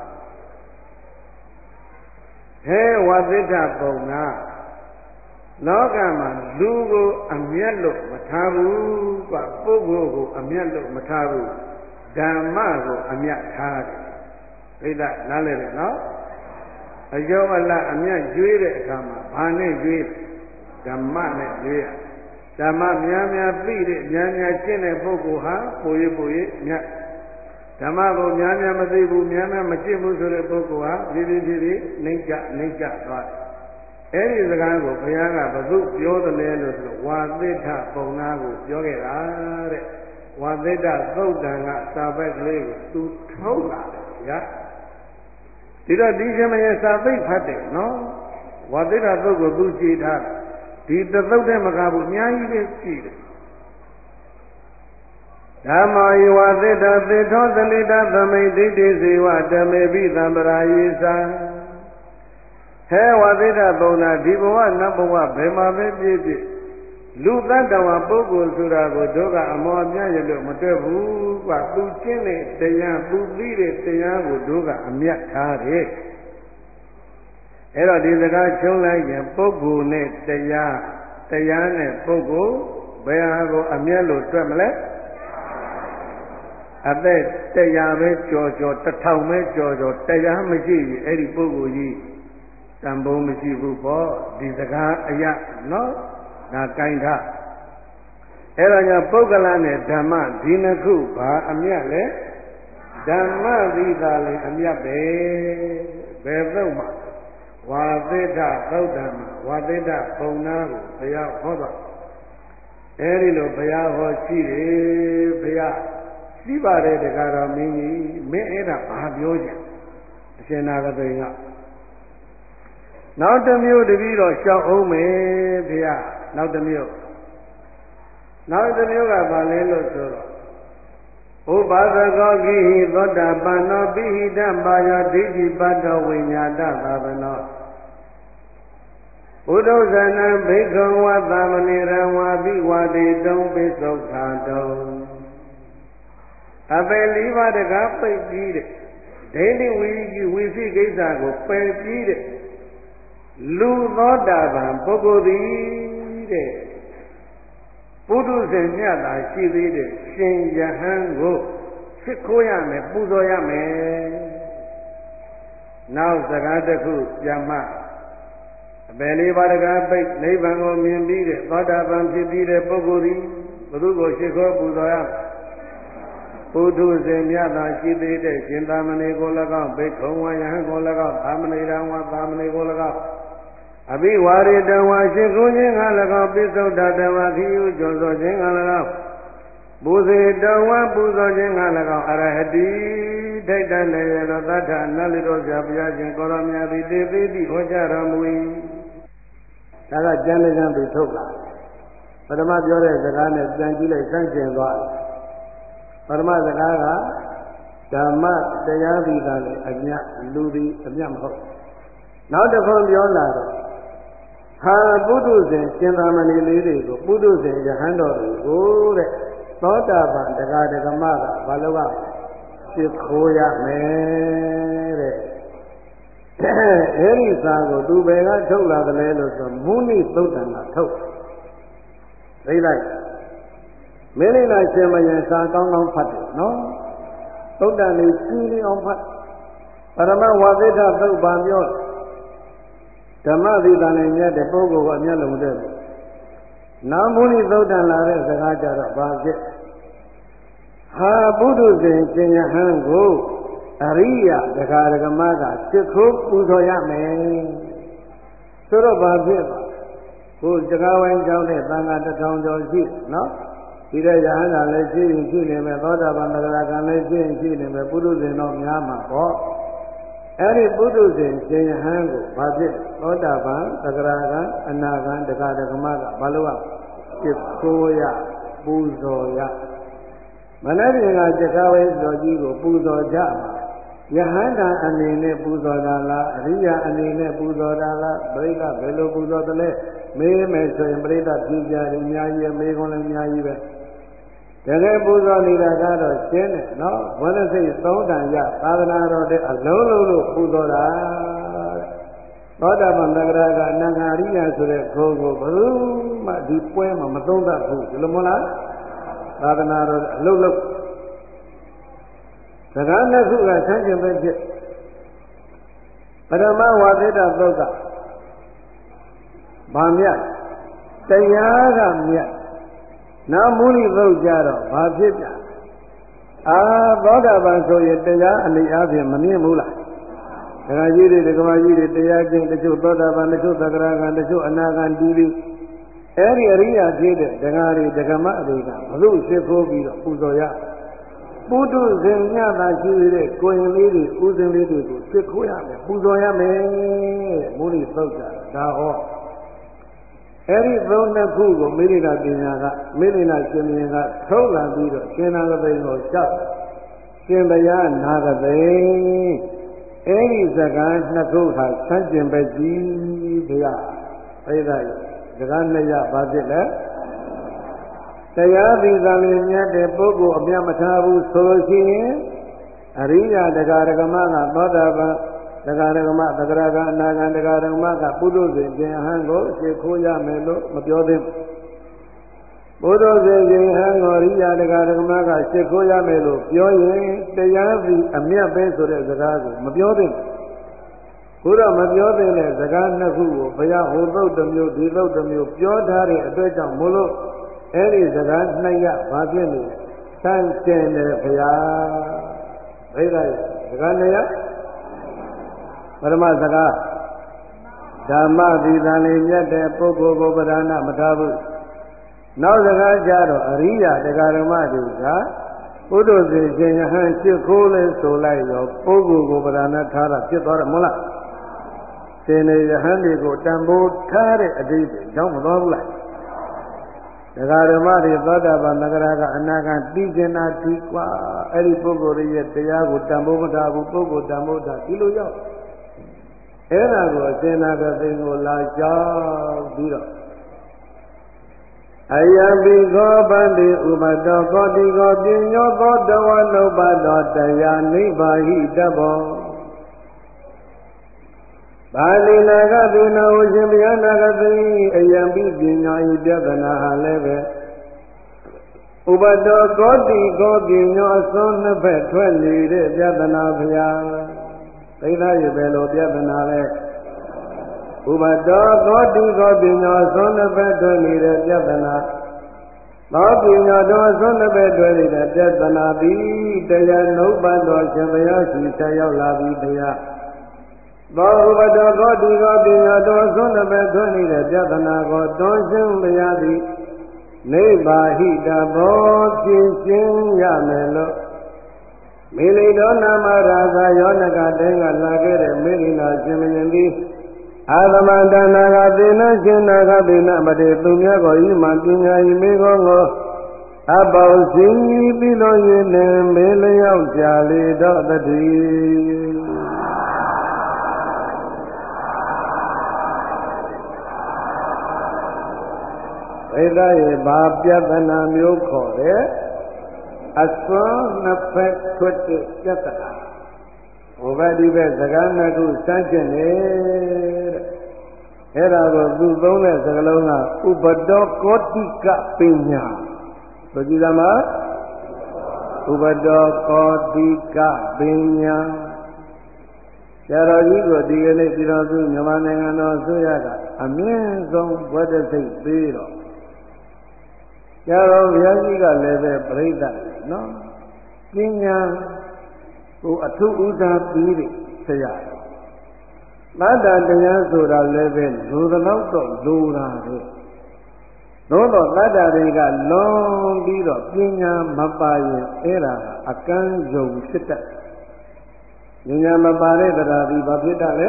ဟဲဝသစ္တပုံကလောကမှာလူကိုအမျက်လို့မထားဘူးကပုဂ္ဂိုလ်ကိုအမျက်လို့မထားဘူးဓမ္မကိုအမျက်ထားတယ်ပြိဿနားလည်တယ်နော်အယောအလအမျက်ကျွေးတဲ့အခါမှာဘာနဲ့ကျွေးဓမ္မနဲ့ကျွေးရဓမ္မများများသိတဲ့များများရှင်းတဲ့ပုဂ္ဂိုလ်ဟာပိုရပိုရမြတ်ဓမ္မကိုများများမသိဘူးများများမရှင်းဘူးဆိုတဲ့ပုဂ္ဂိုလ်ဟာဖြည်းဖြည်းဖြည်းဖြည်းနှိမ့်ကြနှိမ့်ကြသွားတယ်။အဲဒီစကားကိုဘုရားကဘု து ပြောတယ်လဲလို့ဆိုဝါသစ္ထပုံနာကိုပြောခဲ့တာတဲ့။ဝါသစ္ထသုတ်တံကစာဘက်ကလေးကိုသူထုတ်လာတယ်ဗျာ။ဒီတော့ဒီရှင်မရဲ့စာသိပ်ဖတ်တယ်နော်။ဝါသစ္ထသုတ်ကိုသူကြည်ထားတယ်ဒီတသုတ်တဲ့မကဘူးအများကြီးပဲရှိတယ်ဓမ္မောယဝသစ္တသေထောသလိတသမိဒိဋ္ဌိစေဝဓမ္မေပိသံပရာယေသာဟဲဝသစ္တပုံနာဒီဘဝနတ်ဘဝဘယ်မှာပဲပြည့်ပြည့်လူတ attva ပုဂ္ဂိုလ်ဆိုတာကိုတို့ကအမောအမြတ်ရလို့မတွက်ဘူးကသူကျင့်တဲ့တရားသူသိတဲ့တရားကိုတို့ကအမြတ်ထားတယ်အဲ့တော့ဒီစကားချုံလိုက်ရင်ပုဂ္ဂိုလ်နဲ့တရားတရားနဲ့ပုဂ္ဂိုလ်ဘယ်ဟာကိုအမျက်လို့တွက်မလဲအသက်တရားပဲကြော်ကြော်တစ်ထောင်ပဲကြော်ကြော်တရားမရှိရင်အဲ့ဒီပုဂ္ဂိုလ်ကြီးတန်ဖိုးမရှိဘူးပေါ့ဒီစကားအရာနော်ဒါကိုင်းထားအဲ့တော့ညာပုဂ္ဂလနဲ့ဓမ္မဒီနှစ်ခုဘာအမျက်လဲဓမ္မသီသာလည်းအမျက်ပဲဘယ်တော့မှဝါသစ္စာသုတ်တံမှာဝါသစ္စာပုံနာကိုဘုရားဟောတော့အဲဒီလိုဘုရားဟောရှိတယ်ဘုရားရှိပါတယ်တကားတော်မင်းကြီးမင်းအဲ့ဒါဘာပြောကြအရှင်နာဂသိကနောက်တစ်မျိုးတပည့်တော်ရှောက်အောင်မယ်ဘုရားနောက်တစ်မျိုးနောက်တစ်မျိုးကဘာလဲလို့ဆိုတော့ဥပါသကောကိဟိသောတာပန္နောပိဟိတပါယောဒိဋ္ဌိပတ္တဝိညာတသာဗနောဘုဒ္ဓဇနံဘိက္ခဝသမဏိရဝါပိဝါတိတုံပိသုခာတုံအပေလေးပါးတကားပိတ်ပြီးတဲ့ဒိဋ္ဌိဝိကြီးဝိသိကိစ္စကိုပယ်ပြီးတဲ့လူသောတာပန်ပုဂ္ဂိုလ်သည်တဲ့ပုထုဇဉ်မြတ်သာရှိသေးတဲ့ရှင်ယဟန်ကိုချစ်ခိုးရမယ်ပူဇော်ရမယ်နောက်စကားတစ်ခုပြန်မှအပေလေးပါးတကားပိတ်နိဗ္ဗာန်ကိုမြင်ပြီးတဲ့သောတာပန်ဖြစ်ပြီးတဲ့ပုဂ္ဂိုလ်သည်ဘုသူကိုချစ်ခိုးပူဇော်ရပုထုဇဉ်မြတ်သာရှိသေးတဲ့ရှင်သာမဏေကို၎င်းဘိက္ခုဝယဟန်ကို၎င်းသာမဏေရံဝသာမဏေကို၎င်းအဘိဝါရေတဝါရှိခိုးခြင်းက၎င်းပိသုဒ္ဓတဝါခီယုကျော်စောခြင်းက၎င်းပူဇေတဝါပူဇော်ခြင်းက၎င်းအရဟတိထိတ်တန်နေရသောသတ္ထနတ်လူတော်ဆရာဘုရားရှင်ကိုရောမြတ်သည်တေပိတိဟောကြားတော်မူ၏ဒါကကျမ်းကျမ်းပြီးထုတ်လာပထမပြောတဲ့စကားနဲ့ပြန်ကြည့်လိုက်စမ်းကျင်သွားပထမစကားကဓမ္မတရားပြီးတာလေအမြတ်လူသည်အမြတ်မဟုတ်နောက်တစ်ခုပြောလာတော့ဟာပုထုဇဉ်ရှင်သာမဏေလေးတွေကိုပုထုဇဉ်ယဟန်တော်တွေကိုတဲ့သောတာပန်တရားဓမ္မကဘာလို့ကဖြစ်ခိုးရမယ်တဲ့အဲဒီစာကိုသူဘယ်ကထုတ်လာတယ်လဲလို့ဆိုမုနိသုတ်တံကထုတ်သိလိုက်မင်းလေးလားရှင်မယံစာကောင်းကောင်းဖတ်တယ်နော်သုတ်တံလေးကျူးလေးအောင်ဖတ်ပရမဝါသေထသုတ်ပံပြောဓမ္မသီတာနဲ့မြတ်တဲ့ပုဂ္ဂိုလ်ကအမျက်လုံးတဲ့နာမုနိသုတ်တံလာတဲ့စကားကြတော့ဘာဖြစ်ဟာပုထုဇဉ်ရှင်ယဟန်ကိုအရိယဒကာဒကမကစစ်ခိုးပူဇော်ရမယ်ဆိုတော့ဘာဖြစ်ပါဟိုစကားဝိုင်းကြောင်းတဲ့သံဃာတစ်ထောင်ကျော်ရှိနော်ဒီတဲ့ယဟန်ကလည်းရှိရင်ရှိနေမယ်သောတာပန်သဂရကံလည်းရှိရင်ရှိနေမယ်ပုထုဇဉ်တော့များမှာပေါ့အဲ့ဒီပုထုဇဉ်ရှင်ယဟန်ကိုဘာဖြစ်သောတာပန်သဂရကံအနာကံဒကာဒကမကဘာလို့ကစစ်ခိုးရပူဇော်ရမနက်ပြင်ကစကားဝိုင်းတော်ကြီးကိုပူဇော်ကြမှာယဟန္တာအနေနဲ့ပူဇော်တာလားအရိယာအနေနဲ့ပူဇော်တာလားပရိသတ်ဘယ်လိုပူဇော်တယ်လဲမေးမယ်ဆိုရင်ပရိသတ်ပြကြတယ်အများကြီးမေးခွန်းလည်းအများကြီးပဲတကယ်ပူဇော်နေတာကတော့ရှင်းတယ်နော်ဝဏ္ဏစိတ်သုံးတန်ရသာသနာတော်တဲ့အလုံးလုံးလို့ပူဇော်တာသောတာပန်သဂရကအနန္တအရိယာဆိုတဲ့ခေါ်ကိုဘယ်သူမှဒီပွဲမှာမသုံးတတ်ဘူးဒီလိုမဟုတ်လားသာသနာတော်အလုံးလုံးစကားနှစ်ခုကဆန်းကျင်ပဲဖြစ်ပရမဝါသေတသုတ်ကဗာမြတ်တရားကမြတ်နာမုနိသုတ်ကြတော့ဘာဖြစ်ကြအာသောတာပန်ဆိုရင်တရားအနေအချင်းမမြင်ဘူးလားဒကာကြီးတွေဒကာမကြီးတွေတရားကျင့်တချို့သောတာပန်တချို့သက္ကရာကံတချို့အနာကံတူပြီးအဲ့ဒီအရိယာဖြစ်တဲ့ဒကာတွေဒကာမတွေကဘလို့ရှိခိုးပြီးတော့ပူဇော်ရပုထုဇဉ်ညတာရှိတဲ့ကိုရင်လေးတွေဥစဉ်လေးတွေကိုစစ်ခိုးရမယ်ပူဇော်ရမယ်မုနိသုတ်တာဒါဟောအဲ့ဒီသုံးနှစ်ခုကိုမိရိဒပညာကမိရိဒရှင်မြင်ကထုတ်လာပြီးတော့ရှင်နာဂသိန်းကိုရှောက်ရှင်ဘုရားနာဂသိန်းအဲ့ဒီစကားနှစ်ခုဟာဆန့်ကျင်ပဲကြီးဘုရားပြိဿရဲ့စကားနှစ်ရဘာဖြစ်လဲတရားပြီးသာလျှင်မြတ်တဲ့ပုဂ္ဂိုလ်အမြတ်မထားဘူးဆိုလို့ရှိရင်အရိယာဒကာဒကမကသောတာပန်ဒကာဒကမသဂရကအနာဂံဒကာဒကမကပုထုဇဉ်ရှင်ဟန်ကိုရှေ့ခိုးရမယ်လို့မပြောသင့်ပုထုဇဉ်ရှင်ဟန်ကိုအရိယာဒကာဒကမကရှေ့ခိုးရမယ်လို့ပြောရင်တရားပြီးအမြတ်ပဲဆိုတဲ့စကားကိုမပြောသင့်ဘုရားမပြောသင့်တဲ့စကားနှစ်ခုကိုဘုရားဟိုသုတ်တစ်မျိုးဒီသုတ်တစ်မျိုးပြောထားတဲ့အတွက်ကြောင့်မို့လို့အဲ့ဒီစကားနှစ်ရဘာဖြစ်လဲဆန်းကျင်တယ်ဘုရားဘိဓါစကားနှစ်ရပရမစကားဓမ္မသီတံလေးမြတ်တဲ့ပုဂ္ဂိုလ်ကိုပဓာနမထားဘူးနောက်စကားကြတော့အရိယာတရားဓမ္မတွေကပုထုဇဉ်ရှင်ယဟန်ရှ िख ခိုးလဲဆိုလိုက်ရောပုဂ္ဂိုလ်ကိုပဓာနထားတာဖြစ်သွားတယ်မဟုတ်လားရှင်နေယဟန်တွေကိုတန်ဖိုးထားတဲ့အတိတ်ကြောင့်မသွားဘူးလားတရားဓမ္မတွေသောတာပန်သဂရကအနာဂံသိကျင်တာဒီကွာအဲ့ဒီပုဂ္ဂိုလ်ရဲ့တရားကိုတန်ဖိုးမထားဘူးပုဂ္ဂိုလ်တန်ဖိုးထားဒီလိုရောက်အဲ့ဒါကိုအရှင်နာဂသိင်ကိုလာကြောက်ပြီးတော့အယံပိသောပန္တိဥပတောကောတိကောပညောသောတဝနုပတောတရားနိဗ္ဗာဟိတဘောပါဠိနာဂဗိနဝရှင်ဘုရားနာဂသိအယံပိပညာဤပြဒနာဟာလည်းပဲဥပတောကောတိကောပညောအစွန်းနှစ်ဖက်ထွက်နေတဲ့ပြဒနာဘုရားသိသားရပဲလို့ပြဒနာလဲဥပတောကောတိကောပညောအစွန်းနှစ်ဖက်ထွက်နေတဲ့ပြဒနာသောပညာတော်အစွန်းနှစ်ဖက်ထွက်နေတဲ့ပြဒနာသည်တရားနှုတ်ပတ်တော်ရှင်ဘုရားရှိဆက်ရောက်လာပြီဘုရားသောဥပဒေကောတိကောပညာတော်ဆုံးတဲ့ပဲထွန်းနေတဲ့ပြဿနာကိုတွန်းရှင်းပြရသည်နိဗ္ဗာဟိတဘောဖြည့်ရှင်းရမယ်လို့မေလိတော်နာမရာဇာယောနကတဲကလာခဲ့တဲ့မေလိနာရှင်မင်းသည်အာသမန္တနာကသေနရှင်နာကသေနမတေသူမြတ်ကိုဤမှာပညာဤမေကောကိုအပေါင်းစင်ပြီးလို့ရင်းနဲ့မေလျောက်ကြလေတော့တည်းဝိသရေဘာပြဿနာမျိုးခေါ်တယ်အစွမ်းနှစ်ဖက်ထွက်တဲ့ပြဿနာဟိုဘက်ဒီဘက်စကားနှစ်ခုစမ်းကျင်နေတဲ့အဲ့ဒါကိုသူသုံးတဲ့စကားလုံးကဥပဒောကောတိကပညာဆိုကြည့်သမှာဥပဒောကောတိကပညာဆရာတော်ကြီးကိုဒီကနေ့ပြည်တော်စုမြန်မာနိုင်ငံတော်အစိုးရကအမြင့်ဆုံးဘဝတ္တစိတ်ပေးတော့ဆရာတော်ဘုရားကြီးကလည်းပဲပြိဋ္ဌာနော်ပညာကိုအထုဥဒါပြီးတဲ့ဆရာတော်သတ္တတရားဆိုတာလည်းပဲလူတော်တော့လူတာပဲသို့တော့တတ္တတွေကလွန်ပြီးတော့ပညာမပါရင်အဲ့ဒါအကန့်ယုံဖြစ်တတ်ပညာမပါတဲ့တရားဒီဘာဖြစ်တတ်လဲ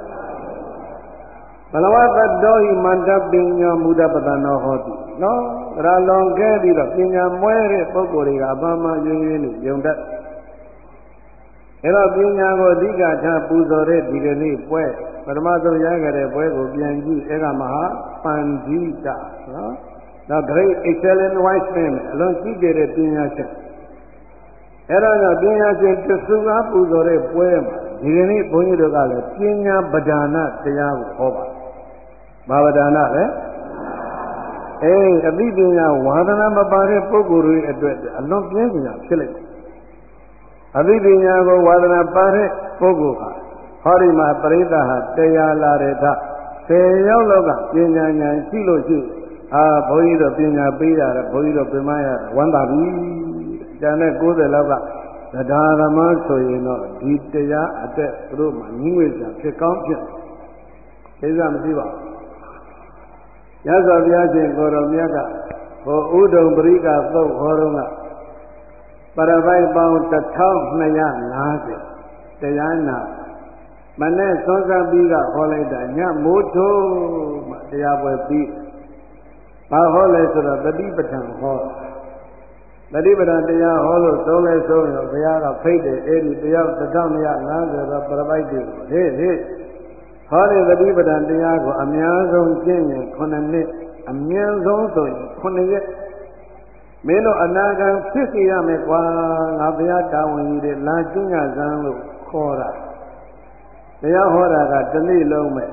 ဘလဝတ္တောဟိမန္တပညာမူဒပတနောဟောတိနော်ဒါလွန်ခဲ့ပြီးတော့ပညာမွဲတဲ့ပုဂ္ဂိုလ်တွေကအမှန်မှန်ရင်းရင်းနဲ့ယုံတတ်အဲ့တော့ပညာကိုအဓိကထားပူဇော်တဲ့ဒီကနေ့ပွဲပထမဆုံးရခဲ့တဲ့ပွဲကိုပြန်ကြည့်အဲ့ကမဟာပန္တိတနော်နောက် great excellent wise man အလွန်ကြီးကျယ်တဲ့ပညာရှင်အဲ့ဒါကြောင့်ပညာရှင်တစုကပူဇော်တဲ့ပွဲမှာဒီကနေ့ဘုန်းကြီးတို့ကလည်းပညာပဒာနတရားကိုဟောပါဘာပဒာနလဲအေးအသိပညာဝါဒနာမပါတဲ့ပုဂ္ဂိုလ်တွေအတွက်အလွန်ပြင်းပညာဖြစ်လိုက်အသိပညာကိုဝါဒနာပါတဲ့ပုဂ္ဂိုလ်ဟာဟောဒီမှာပရိသတ်ဟာတရားလာတဲ့ထဆယ်ယောက်လောက်ကပညာဉာဏ်ရှိလို့ရှိအာဘုန်းကြီးတို့ပညာပေးရတယ်ဘုန်းကြီးတို့ပြမရဝမ်းသာပြီကျန်တဲ့ကိုးဆယ်လောက်ကတရားဓမ္မဆိုရင်တော့ဒီတရားအတက်သူတို့မှညီငွေစရာဖြစ်ကောင်းဖြစ်သိစမရှိပါဘူးရသော်ဘုရားရှင်ကိုတော်မြတ်ကဟိုဥဒုံပရိကသုတ်ဟောတော့ကပရပိုက်ပေါင်းတစ်ထောင်နှစ်ရာငါးဆယ်တရားနာမနဲ့စောစပ်ပြီးကဟောလိုက်တာညမိုးထိုးမှတရားပွဲပြီးဘာဟောလဲဆိုတော့တတိပဋ္ဌာန်ဟောတတိပဋ္ဌာန်တရားဟောလို့သုံးလဲသုံးရောဘုရားကဖိတ်တယ်အဲ့ဒီတရားတစ်ထောင်နှစ်ရာငါးဆယ်တော့ပရပိုက်တွေကိုဟေ့ဟေ့ဟောတဲ့တတိပဋ္ဌာန်တရားကိုအများဆုံးကျင့်ရင်ခုနှစ်နှစ်အမြင့်ဆုံးဆိုရင်ခုနှစ်ရက်မင်းတို့အနာဂံဖြစ်စီရမယ်ကွာငါဘုရားတာဝန်ကြီးတဲ့လာကျင့်ရစမ်းလို့ခေါ်တာတရားဟောတာကတစ်နေ့လုံးပဲ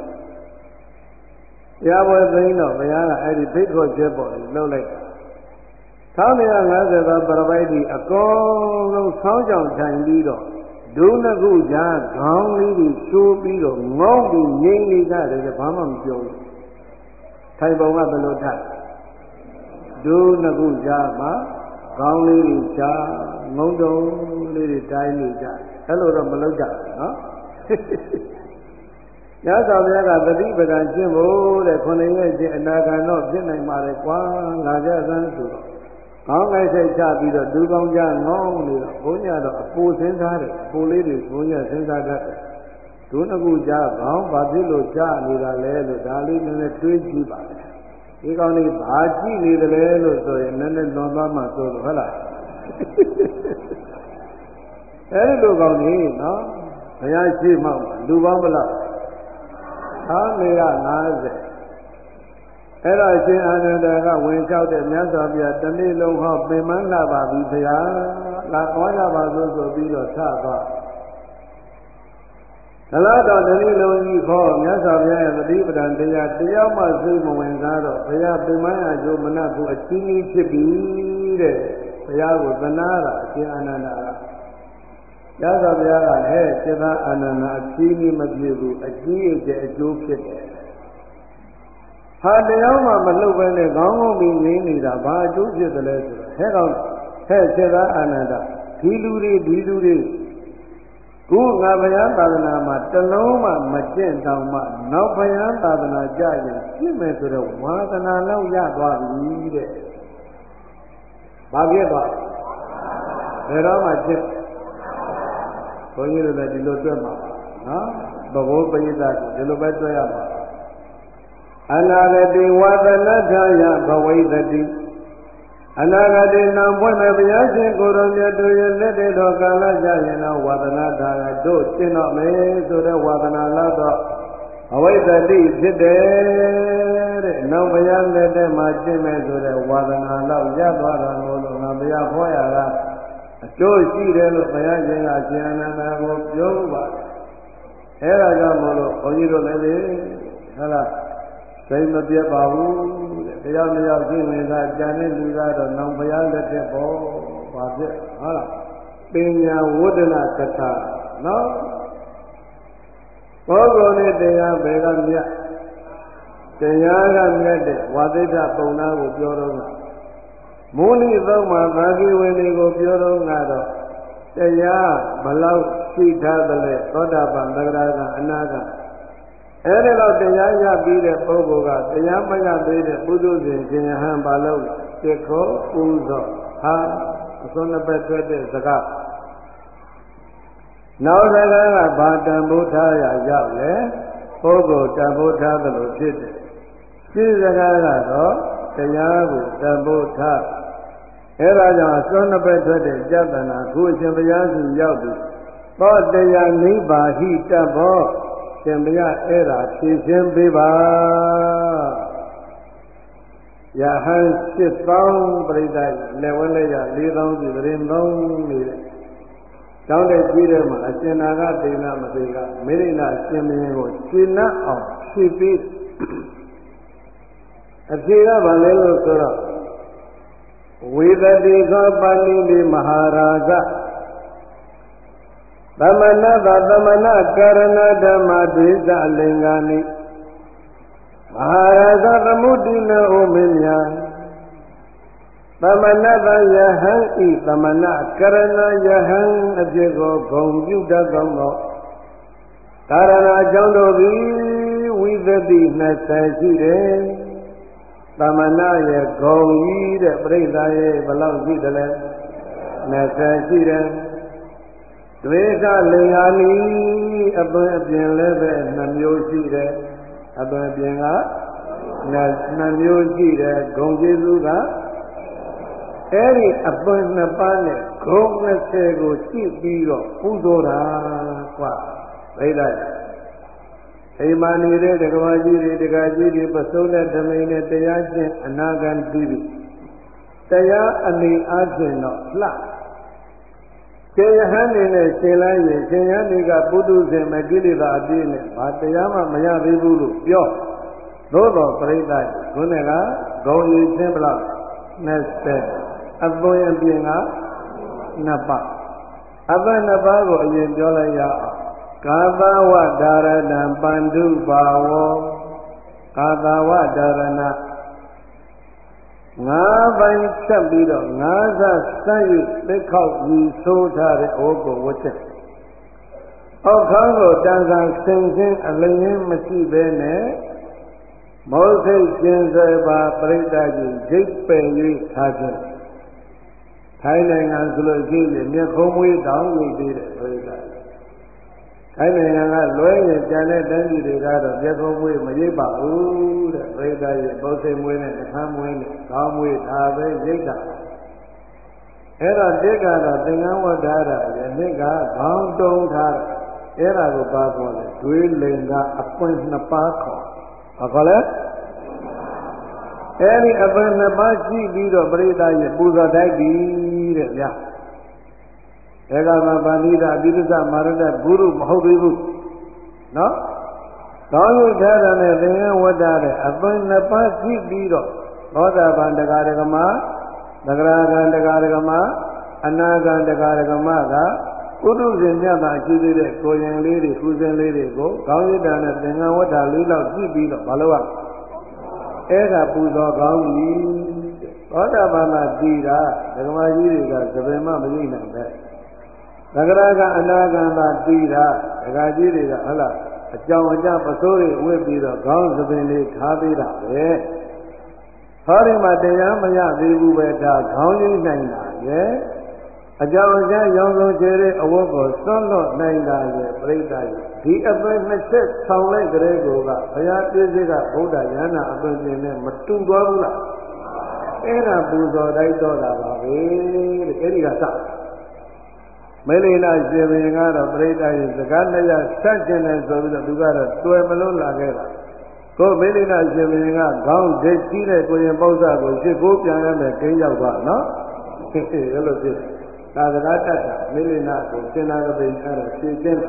တရားပွဲသိမ်းတော့ဘုရားကအဲ့ဒီဖိတ်ခေါ်ချက်ပေါ်လှုပ်လိုက်တာ၁၉၅၀သောပရပိုက်ဒီအကုန်လုံးဆောင်းကြောင်ထိုင်ပြီးတော့ဒုနှစ်ခုကြားခေါင်းလေးကိုရှိုးပြီးတော့ငေါ့ပြီးငိမ့်နေကြတယ်ဘာမှမပြောဘူးထိုင်ပုံကဘယ်လိုထိုင်ဒုနှစ်ခုကြားမှာခေါင်းလေးကိုချာငုံတုံလေးတွေတိုင်းနေကြအဲ့လိုတော့မလုပ်ကြဘူးနော်ရသော်ဘုရားကသတိပဋ္ဌာန်ရှင်းဖို့တဲ့ခုနှစ်ရက်ချင်းအနာဂတ်တော့ဖြစ်နိုင်ပါလေကွာငါကြစမ်းဆိုတော့ကောင်းလိုက်စိတ်ချပြီးတော့ဒူကောင်းကြငေါင်းနေတော့ဘုန်းကြီးကတော့အပူစင်းသားတယ်အပူလေးတွေဘုန်းကြီးစဉ်းစားတတ်တယ်ဒုနှစ်ခုကြားခေါင်းဘာဖြစ်လို့ကြားနေတာလဲလို့ဒါလေးနည်းနည်းတွေးကြည့်ပါလေဒီကောင်းလေးဘာကြည့်နေတယ်လဲလို့ဆိုရင်နည်းနည်းလွန်သွားမှဆိုလို့ဟုတ်လားအဲဒီလိုကောင်းနေနော်ဘုရားရှိမှလူပေါင်းဘလောက်သာမေရ၅၀အဲ့တော့ရှင်အာနန္ဒာကဝင်လျှောက်တဲ့မြတ်စွာဘုရားတနေ့လုံးဟောပင်မလာပါပြီဘုရားလာသွားကြပါစို့ဆိုပြီးတော့ထသွားဒါလားတော့တနေ့လုံးကြီးဟောမြတ်စွာဘုရားရဲ့သတိပဋ္ဌာန်တရားတရားမှစိတ်မဝင်စားတော့ဘုရားပင်မအကျိုးမနတ်ကိုအချင်းကြီးဖြစ်ပြီတဲ့ဘုရားကိုသနာတာအရှင်အာနန္ဒာကရသော်ဘုရားကဟဲ့စေတအာနန္ဒာအချင်းကြီးမဖြစ်ဘူးအကြီးအကျယ်အကျိုးဖြစ်တယ်ဟာတရားမှမလှုပ်ပဲနဲ့ခေါင်းငုံပြီးငြိမ်းနေတာဘာအကျိုးဖြစ်တယ်လဲဆိုတော့ဟဲ့ကောင်ဟဲ့စေတအာနန္ဒာဒီလူတွေဒီလူတွေခုငါဘုရားသာသနာမှာတလုံးမှမကျင့်တောင်မှနောက်ဘုရားသာသနာကြရင်ရှင်းမယ်ဆိုတော့ဝါသနာလောက်ရသွားပြီတဲ့။ဘာဖြစ်သွားဘယ်တော့မှရှင်းဘုန်းကြီးတို့လည်းဒီလိုတွေ့မှာနော်သဘောပရိသတ်ဒီလိုပဲတွေ့ရမှာအနာဂတိဝါသနာထယဘဝိတတိအနာဂတိနံပွင့်မဲ့ဘုရားရှင်ကိုယ်တော်မြတ်တို့ရဲ့လက်တွေတော်ကာလကြရင်တော့ဝါသနာထာကတို့ရှင်းတော့မယ်ဆိုတဲ့ဝါသနာလောက်တော့အဝိတတိဖြစ်တယ်တဲ့နောက်ဘုရားလက်ထဲမှာရှင်းမယ်ဆိုတဲ့ဝါသနာလောက်ရသွားတာလို့ငါဘုရားဟောရတာအကျိုးရှိတယ်လို့ဘုရားရှင်ကရှင်အနန္ဒာကိုပြောပါတယ်အဲဒါကြောင့်မို့လို့ဘုန်းကြီးတို့လည်းလေဟုတ်လားစိတ်မပြတ်ပါဘူးတဲ့တရားမရောက်ရှင်းနေတာကြံတဲ့လူကတော့နောင်ဘုရားလက်ထက်ပေါ်ပါဖြစ်ဟုတ်လားပညာဝဒနာကထာနော်ဘောဂုံနဲ့တရားဘယ်ကမြတ်တရားကမြတ်တဲ့ဝါသိဒပုံနာကိုပြောတော့ကမုနိသုံးမှာသာဂိဝေနေကိုပြောတော့ကတော့တရားဘလောက်ရှိထားသလဲသောတာပန်သဂရကအနာကအဲဒီတော့တရားရပြီးတဲ့ပုဂ္ဂိုလ်ကတရားမရသေးတဲ့ပုထုဇဉ်ရှင်ဟန်ဘာလို့သိခေါ်ပူဇော်ဟာအစွန်းနှစ်ပတ်တွေ့တဲ့စကားနောက်စကားကဘာတန်ဖိုးထားရရောက်လဲပုဂ္ဂိုလ်တန်ဖိုးထားသလိုဖြစ်တယ်ရှိစကားကတော့တရားကိုတန်ဖိုးထားအဲဒါကြောင့်အစွန်းနှစ်ပတ်ထွက်တဲ့ကြတနာခုအရှင်ဘုရားရှင်ရောက်ပြီသောတရားနိဗ္ဗာဟိတဘောရှင်ဘုရားအဲ့ဒါဖြည့်ရှင်းပေးပါယဟန်ရှစ်သောင်းပြိဿလက်ဝဲလက်ရလေးသောင်းစီသတင်းသုံးနေတဲ့တောင်းတဲ့ကြီးတဲ့မှာအရှင်နာကဒေနာမသေးကမေရိနာရှင်မင်းကိုရှင်းနှအောင်ဖြည့်ပြီးအဖြေကဘာလဲလို့ဆိုတော့ဝေဒတိသောပါဠိလိမဟာရာဇသမဏဗသမဏကာရဏဓမ္မဒိသအလင်္ကာနိမဟာရာဇသမုဒိနောဩမင်းများသမဏဗယဟံဤသမဏကာရဏယဟံအဖြစ်ကိုဂုံပြုတတ်သောကာရဏအကြောင်းတို့သည်ဝိသတိနှစ်ဆယ်ရှိတယ်သမဏရဲ့ဂုံကြီးတဲ့ပြိဿရဲ့ဘယ်လောက်ရှိတယ်လဲနှစ်ဆယ်ရှိတယ်ဒွေကလင်္ကာနီအသွင်အပြင်လည်းပဲနှမျိုးရှိတယ်အသွင်အပြင်ကနှမျိုးရှိတယ်ဂုံကျေးဇူးကအဲ့ဒီအသွင်နှစ်ပါးနဲ့ဂုံနှစ်ဆယ်ကိုကြည့်ပြီးတော့ပူဇော်တာကွာဒိဋ္ဌိအိမ်မာနေတဲ့ဒကမာကြီးတွေဒကာကြီးတွေပစုံးတဲ့ဓမိန်နဲ့တရားချင်းအနာဂတ်ပြီးပြီတရားအနေအားဖြင့်တော့လှရှင်ယဟန်နေနဲ့ရှင်လိုက်ရင်ရှင်ယဟန်တွေကပုထုဇဉ်မကိလေသာအပြည့်နဲ့ဘာတရားမှမရသေးဘူးလို့ပြောသို့တော်ပြိဿခုနကဂုံရည်ချင်းဘလောက်နှစ်ဆယ်အသွင်အပြင်ကနှစ်ပါးအသွင်နှစ်ပါးကိုအရင်ပြောလိုက်ရအောင်ကာသဝဒါရဏပန္ဓုဘာဝောကာသဝဒါရဏငါးပိုင်းချက်ပြီးတော့ငါးစားစမ်း၍သိခောက်ပြီးဆိုးထားတဲ့အိုးကိုဝတ်ချက်အောက်ခန်းကိုတန်ဆန်ဆင်ခြင်းအလင်းမရှိဘဲနဲ့မောစိတ်ကျင်စေပါပြိတ္တကြီးဒိတ်ပယ်၍ထားခြင်းထိုင်းနိုင်ငံဆိုလို့ရှိရင်မြက်ခုံးမွေးတောင်းရည်သေးတယ်ပြိတ္တထိုင်းနိုင်ငံကလွဲရင်ကျန်တဲ့တိုင်းပြည်တွေကတော့မြက်ခုံးမွေးမရိပ်ပါဘူးတဲ့ပြိတ္တကြီးပုစိတ်မွေးနဲ့နှခမ်းမွေးနဲ့ကောင်းမွေးထားပဲရိပ်တာအဲ့တော့တစ်ကတော့သင်္ကန်းဝတ်ထားတာရဲ့နှစ်ကခေါင်းတုံးထားတာအဲ့ဒါကိုပါခေါ်တယ်ဒွေးလိန်ကအပွင့်နှစ်ပါးခေါ်ဘာခေါ်လဲအဲ့ဒီအပွင့်နှစ်ပါးရှိပြီးတော့ပြိတ္တရဲ့ပူဇော်တိုက်ပြီတဲ့ဗျာဧကမပါဠိတာအပိဓိမာရတဂုရုမဟုတ်သေးဘူးနော်ကောင်းရုပ်ထားတဲ့နဲ့သင်္ကန်းဝတ်ထားတဲ့အပွင့်နှစ်ပါးရှိပြီးတော့သောတာပန်တရားဓမ္မသဂရာဂံတရားဓမ္မအနာဂံတရားဓမ္မကဥဒုဇဉ်မြတ်တာရှိသေးတဲ့ကိုရင်လေးတွေကုဇဉ်လေးတွေကိုကောင်းရတာနဲ့သင်္ကန်းဝတ်တာလေးလောက်ကြည့်ပြီးတော့မလုပ်ရအဲ့ဒါပူဇော်ကောင်းပြီသောတာပန်မှာတည်တာဓမ္မကြီးတွေကသဘင်မမရိပ်နိုင်ပဲသကရာကအနာဂံသာတီးတာဒကာကြီးတွေကဟလားအကြောင်းအကျပစိုးတွေဝစ်ပြီးတော့ခေါင်းစပင်လေးထားသေးတာပဲဟောဒီမှာတရားမရသေးဘူးပဲဒါခေါင်းရင်းနိုင်တာရဲ့အကြောင်းအကျရောင်းဆုံးကျတဲ့အဝတ်ကိုစွန့်လွတ်နိုင်တာရဲ့ပြိတ္တာရဲ့ဒီအသွင်နှစ်ချက်ဆောင်လိုက်ကြတဲ့ကိုကဘုရားပြည့်စုံကဗုဒ္ဓယန္တာအသွင်ပြင်နဲ့မတူသွားဘူးလားအဲ့ဒါပူဇော်တိုက်တော့တာပါပဲတဲ့အဲ့ဒီကစမေလိနာရှင်ဘုရင်ကတော့ပြိတ္တာရဲ့စကားနဲ့ရဆက်ကျင်တယ်ဆိုပြီးတော့သူကတော့တွေ့မလို့လာခဲ့တာကိုမေလိနာရှင်ဘုရင်ကခေါင်းဒိတ်ကြီးတဲ့ကိုရင်ပု္ပ္ပကိုရှစ်ကိုပြန်ရမယ်ခင်းရောက်ပါနော်အဲ့လိုဖြစ်သာသနာတတ်တာမေလိနာကိုစင်နာကပိအဲ့ဒါရှင်းချင်း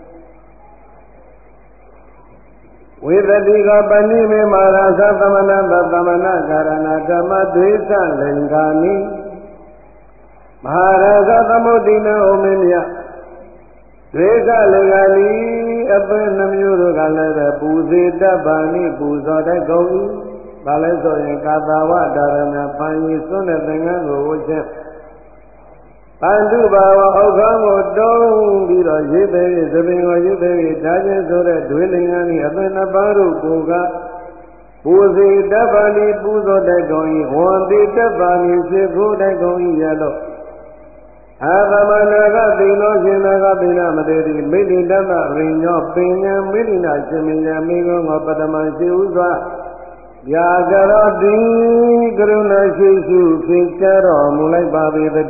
ဝေသတိကပဏိမေမာရသသမဏသသမဏကာရဏဓမ္မဒွေသလင်္ကာနိမဟာရသသမုဒ္ဒိနဩမင်းမြတ်ဒွေသလင်္ကာနိအပင်းနှမျိုးတို့ကလည်းပဲပူဇေတဗ္ဗာနိပူဇော်တတ်ကုန်၏ဒါလည်းဆိုရင်ကာသဝဒါရဏပန်ရီစွန့်တဲ့သင်္ကန်းကိုဝှချက်ပန္တုဘာဝအောက်ခန်းကိုတုံးပြီးတော့ရေးပေ၍သပင်ကိုရေးပေ၍ဓာချင်းဆိုတဲ့ဒွေလင်္ကန်းဤအပင်နှစ်ပါးတို့ကိုကပူဇေတဗ္ဗာနိပူဇော်တတ်ကုန်၏ဝန္တိတဗ္ဗာနိဖြစ်ကိုတတ်ကုန်၏ရလို့အာသမနာကသိလို့ရှင်နာကပိဏမတေတိမိတိတတရိညောပင်ညာမိတိနာရှင်မဉ္ဇမိကုံကိုပတမရှိဥစွာယာကရောတိကရုဏာရှိရှိဖြစ်ကြတော်မူလိုက်ပါပေတည်း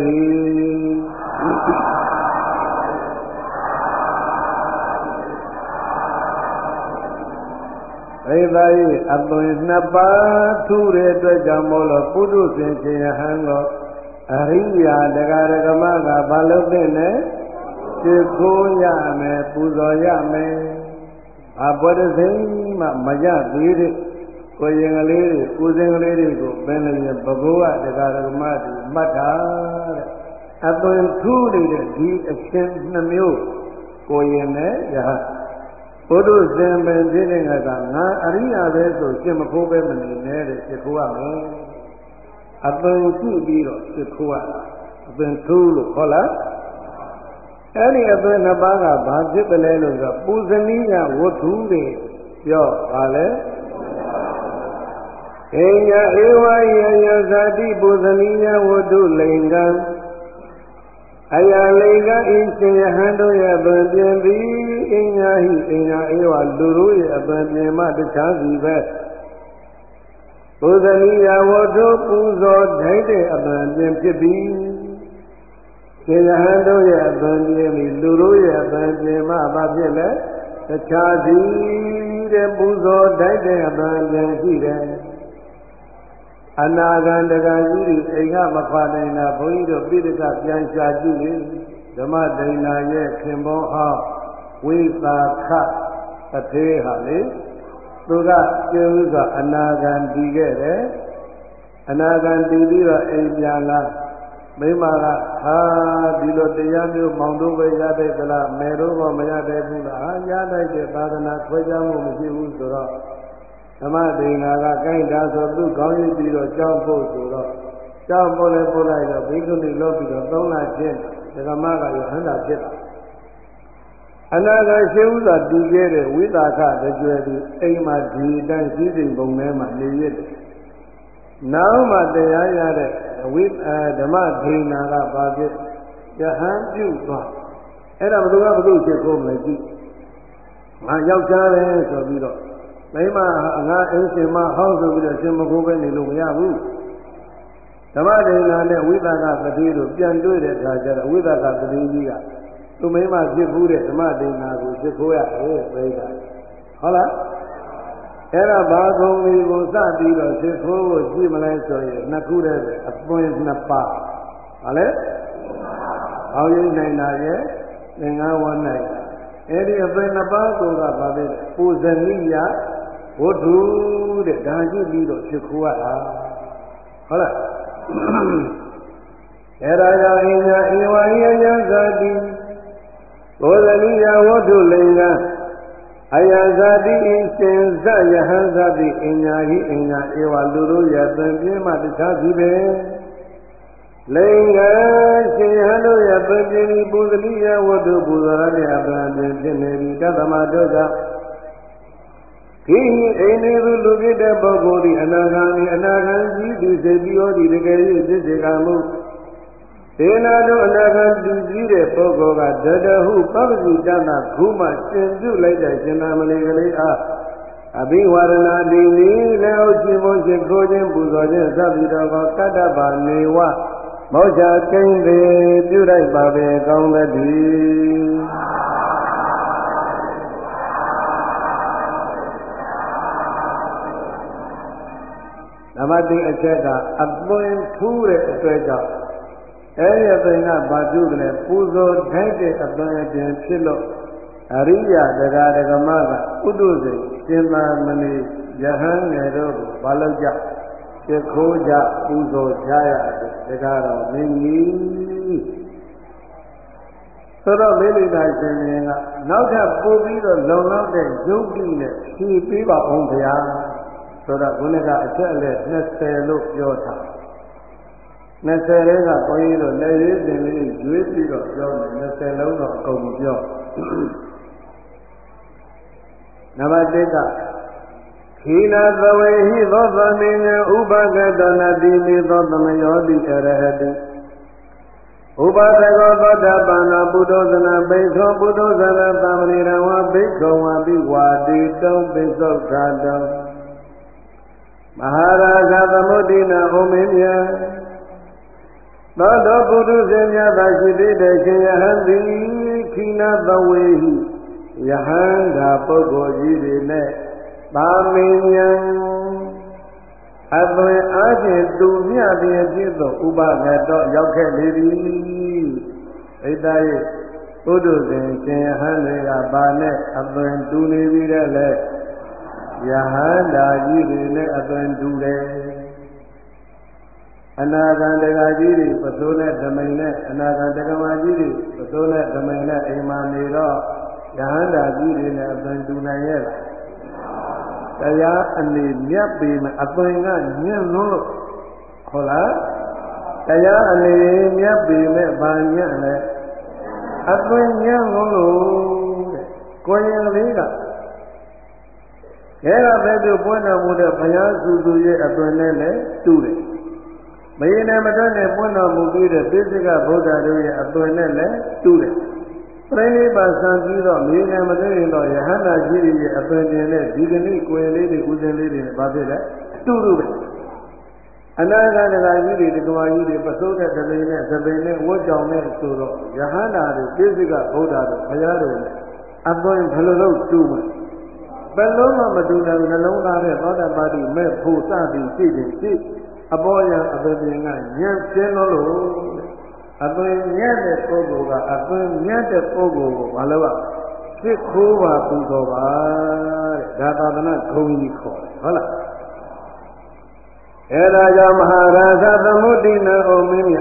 ဧသာယအသွင်နှစ်ပါးထူတဲ့အတွက်ကြောင့်မို့လို့ပုထုဇဉ်ရှင်ယဟန်ကိုအရိယာတရားဓမ္မကဘာလို့သိနေသိခိုးရမယ်ပူဇော်ရမယ်အဘွယ်သိမှမရသေးတဲ့ကိုရင်ကလေးတွေကိုစင်ကလေးတွေကိုပင်လျင်ဘဂဝတရားဓမ္မတွေမှတ်တာတဲ့အသွင်ထူးနေတဲ့ဒီအရှင်နှမျိုးကိုရင်နဲ့ယဟဘုဒ္ဓဇင်ပင်ဖြစ်တဲ့ကငါအရိယာပဲဆိုရှင်မခိုးပဲမနေနဲ့တဲ့သိခိုးရမယ်အပင်ရှိပြီးတော့သိခိုးရတာအပင်ထူးလို့ဟုတ်လားအဲ့ဒီအပင်နှစ်ပါးကဘာဖြစ်တယ်လဲလို့ဆိုပူဇနီးယဝတ္ထုတွေပြောပါလေဧညာဧဝယယဇာတိပူဇနီယဝတ္ထုလိင်္ဂံအယလိင်္ဂံဤရှင်ယဟန်တို့ရဲ့ပင်ပြင်သည်အညာဟိအညာဧဝလူတို့ရဲ့အပင်ပြင်မှတခြားစီပဲပူဇနီယဝတ္ထုပူဇော်ထိုက်တဲ့အပင်ပြင်ဖြစ်ပြီးရှင်ယဟန်တို့ရဲ့အပင်ပြင်ပြီးလူတို့ရဲ့အပင်ပြင်မှဘာဖြစ်လဲတခြားစီတဲ့ပူဇော်ထိုက်တဲ့အပင်ပြင်ရှိတယ်အနာဂံတကကြီးဒီအိမ်ကမခွာနိုင်တာဘုန်းကြီးတို့ပိဋကပြန်ရှာကြည့်လေဓမ္မဒိဏရဲ့ခင်ဘောဟောဝိသာခအသေးဟာလေသူကကျေဥစွာအနာဂံတည်ခဲ့တယ်အနာဂံတည်ပြီးတော့အိမ်ပြန်လာမိမကဟာဒီလိုတရားမျိုးမောင်တို့ပဲရတဲ့သလားမယ်တို့ကမရတဲ့ဘူးလားဟာရတဲ့သာသနာခွဲခြားမှုမရှိဘူးဆိုတော့ဓမ္မဒိဏကကိုင်းတာဆိုသူကောင်းရည်ပြီးတော့ကြောင်းဖို့ဆိုတော့ကြောင်းဖို့လည်းပို့လိုက်တော့ဘိက္ခုနီလုပ်ပြီးတော့သုံးလချင်းဓမ္မကရဟန္တာဖြစ်တာအနာဂတ်ရှိဥစွာတည်ခဲ့တဲ့ဝိသကတကြွယ်ဒီအိမ်မှာဒီတန်းရှိစိမ်ပုံထဲမှာနေရတယ်နောက်မှတရားရတဲ့ဝိဓမ္မဒိဏကဘာဖြစ်ယဟန်ပြုသွားအဲ့ဒါဘယ်သူကဘယ်သူဖြစ်ဖို့မလဲကြည့်ငါယောက်ျားပဲဆိုပြီးတော့မိမငါအိမ်ရှင်မဟောင်းဆိုပြီးတော့ရှင်မကိုးပဲနေလို့မရဘူးဓမ္မဒိဏနဲ့ဝိသကပတိတို့ပြန်တွေ့တဲ့အခါကျတော့ဝိသကပတိကြီးကသူမိမဖြစ်ဘူးတဲ့ဓမ္မဒိဏကိုဖြစ်ခိုးရတယ်ပြိဿဟုတ်လားအဲ့ဒါဘာကုံလေးကိုစပြီးတော့ဖြစ်ခိုးဖို့ရှိမလဲဆိုရင်နှစ်ခုတည်းအသွင်နှစ်ပါးဟာလေဟောင်းရိပ်နိုင်တာရဲ့သင်္ကန်းဝတ်နိုင်အဲ့ဒီအသွင်နှစ်ပါးကိုကဘာပဲပူဇနီယဝတ္ထုတဲ့ဒါကြည့်ပြီးတော့ဖြစ်ခိုးရတာဟုတ်လားအဲ့ဒါကြောင့်အညာဧဝယယဇာတိပူဇနီယဝတ္ထုလိင်္ဂအယဇာတိရှင်ဇယဟံဇာတိအညာဟိအညာဧဝလူတို့ရဲ့သင်ပြင်းမှတခြားစီပဲ Lenga Shihano Yapagini Buddha Wadu Buddha Abandon Jenny Dadamadoga King Enizu Lugida Bogori Anagami Anagan Zibiodi the Gay Zizikamu Tenado Anagan Zire Pogoga Dada who Pabu Dana Kuma Shindu later Jinamali Abiwarana Dini Leo Jimon Jikojan Buzojan Zabida Kadaba Newa Moja Kende Jurai Babe Gongadi Namadi Acheta Abdoin Ture Atreja Area Bena Badugane Puzo Dente Abdoin Chilo Ariya Daga Gamaga Uduze Sima Mani Jahan Nero Balaja Chekoja Puzo Jaya Dagara Mini Soro Lili Najanina Nauta Pubi the Lona Yogi She Piva on the Yan Sora Gunaga Achele Neste Look Yota Neserega Poiro Lady Dili Juicy of John Neste Lono Comjo Navadeka Hina the way he was a man, Ubagadana Dimi, the Yodi Erehedi Ubadago Dabana Budozana, Bezo Budozana, Bamirama, Beko, Abiwadi, don't be so gada Maharaja the Modina, Ominia Bada Buduzania, Vajidi, Jayahandi, Kina the way he Yahanda Pogo Jidine Bamiyan Adwe Aje Dunya Biyajizo Ubagato Yoke Lidi Edaye Uduzen Yahane Abane Adwen Duni Videle Yahanda Jidine Adwen Dule Anaganda Jiri Pasone Damene Anaganda Majiri Pasone Damene Imaniro Yahanda Jiri Adwen Dunayela Kaya ani nyapi me atoinga nyano kola kaya ani nyapi me banya le atoin nyano lo koyen liga era bedo pona mude baya susu ye atoin ne le tule mayene madane pona mubi de bisika buddha do ye atoin ne le tule Prani Basangido, Mina Madino, Yahana Giri, Abandoned, Digani, Quayle, Uzeli, Babila, Turu. Another Giri, the Guayudi, Pasoda, Sabine, Sabine, what down there, Suro, Yahana, the Jessica, Oda, Ayaro, Abdon Hello, Tuma. Beloma Maduna, Nalona, other body, Mer, Pusadi, Sidi, a boy of the Yan Chelo. Abin yadda kogo ga abin yadda kogo ba lawa shi ko ba ku ba da ba na gowi ko hala era ja maharaja samudina ominya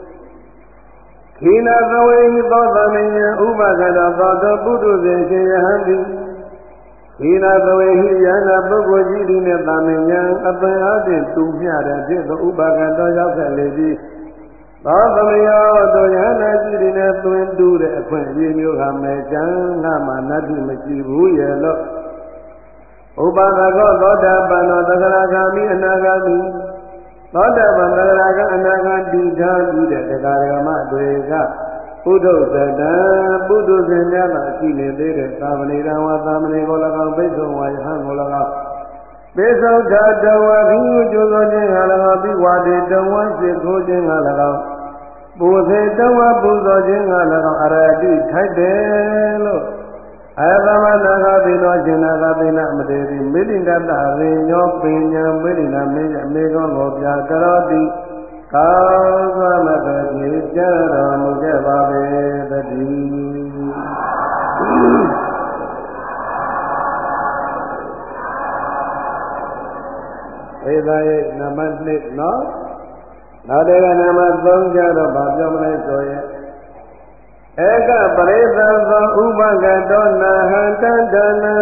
kina zawai do zamenya ubagada do budu ze yahandi kina zawai yana bugo jiri ne zamenya abin adin tumya da je do ubagadaရောက်ခဲ့လေပြီသောသမယောတို့ယဟနာကြီးတွေနဲ့သွင်းတူတဲ့အခွင့်အရေးမျိုးဟာမဲ့ကျန်ငါမှနတ်တိမရှိဘူးရဲ့လို့ဥပါဒကောသောတာပန်သောသက္ကရာဂာမိအနာဂာမိသောတာပန်သက္ကရာကအနာဂါတိထားပြီးတဲ့တရားဓမ္မတွေကပုထုဇတံပုထုဇဉ်များသာရှိနေသေးတဲ့သာမဏေတော်ဝါသာမဏေကို၎င်းပိဿုံဝါယဟန်ကို၎င်းပိဿုဒ္ဓတဝါဘိဝကျိုးသောခြင်းဟာ၎င်းပြီးဝါဒေတဝါစေခိုးခြင်းဟာ၎င်းပူဇေတဝါပူဇော်ခြင်းက၎င်းအရတိထိုက်တယ်လို့အသမနာဂပိနောရှင်နာဂပိနမတေတိမိလိန္ဒတရိညောပညာမိလိနာမေအမေကောကိုပြကရောတိကာသမကတိကြတော်မူခဲ့ပါပေတည်းဧသာယေနမနှစ်နော်နောက်တဲ့ကနမသုံးကြတော့ဗာပြောမလဲဆိုရင်ဧကပရိသသောဥပကတောနာဟံတန္တနံ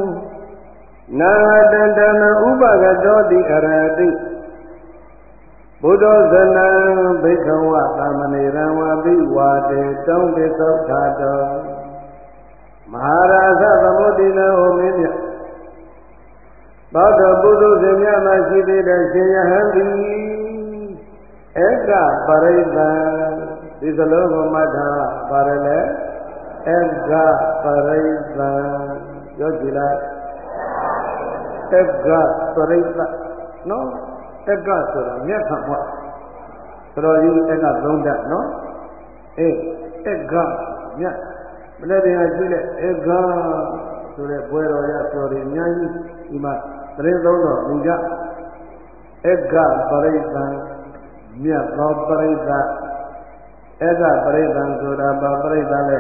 နာဟတန္တနံဥပကတောတိအရတိဘုဒ္ဓဇနံဘိက္ခဝသမ္မနေရံဝါပိဝါတေတုံပိသုတ်ထာတောမဟာရာဇသမုဒ္ဒိနဟောမင်းမြတ်သောတပုထုဇဉ်များမှရှိသေးတဲ့ရှင်ယဟန်သည်ဧကပရိသံဒီစလုံးကိုမှတ်ထားပါရလေဧကပရိသံပြောကြည့်လိုက်ဧကပရိသနော်ဧကဆိုတာမြတ်ခတ်ဘွားဆိုတော့ဒီဧကသုံးတတ်နော်အေးဧကမြတ်မနေ့တည်းကကြည့်လိုက်ဧကဆိုတဲ့ဘွယ်တော်ရပြောတယ်အများကြီးဒီမှာသတင်းသုံးတော်လူကြဧကပရိသံမြတ်သောပရိသတ်ဧကပရိသံဆိုတာဘာပရိသတ်လဲ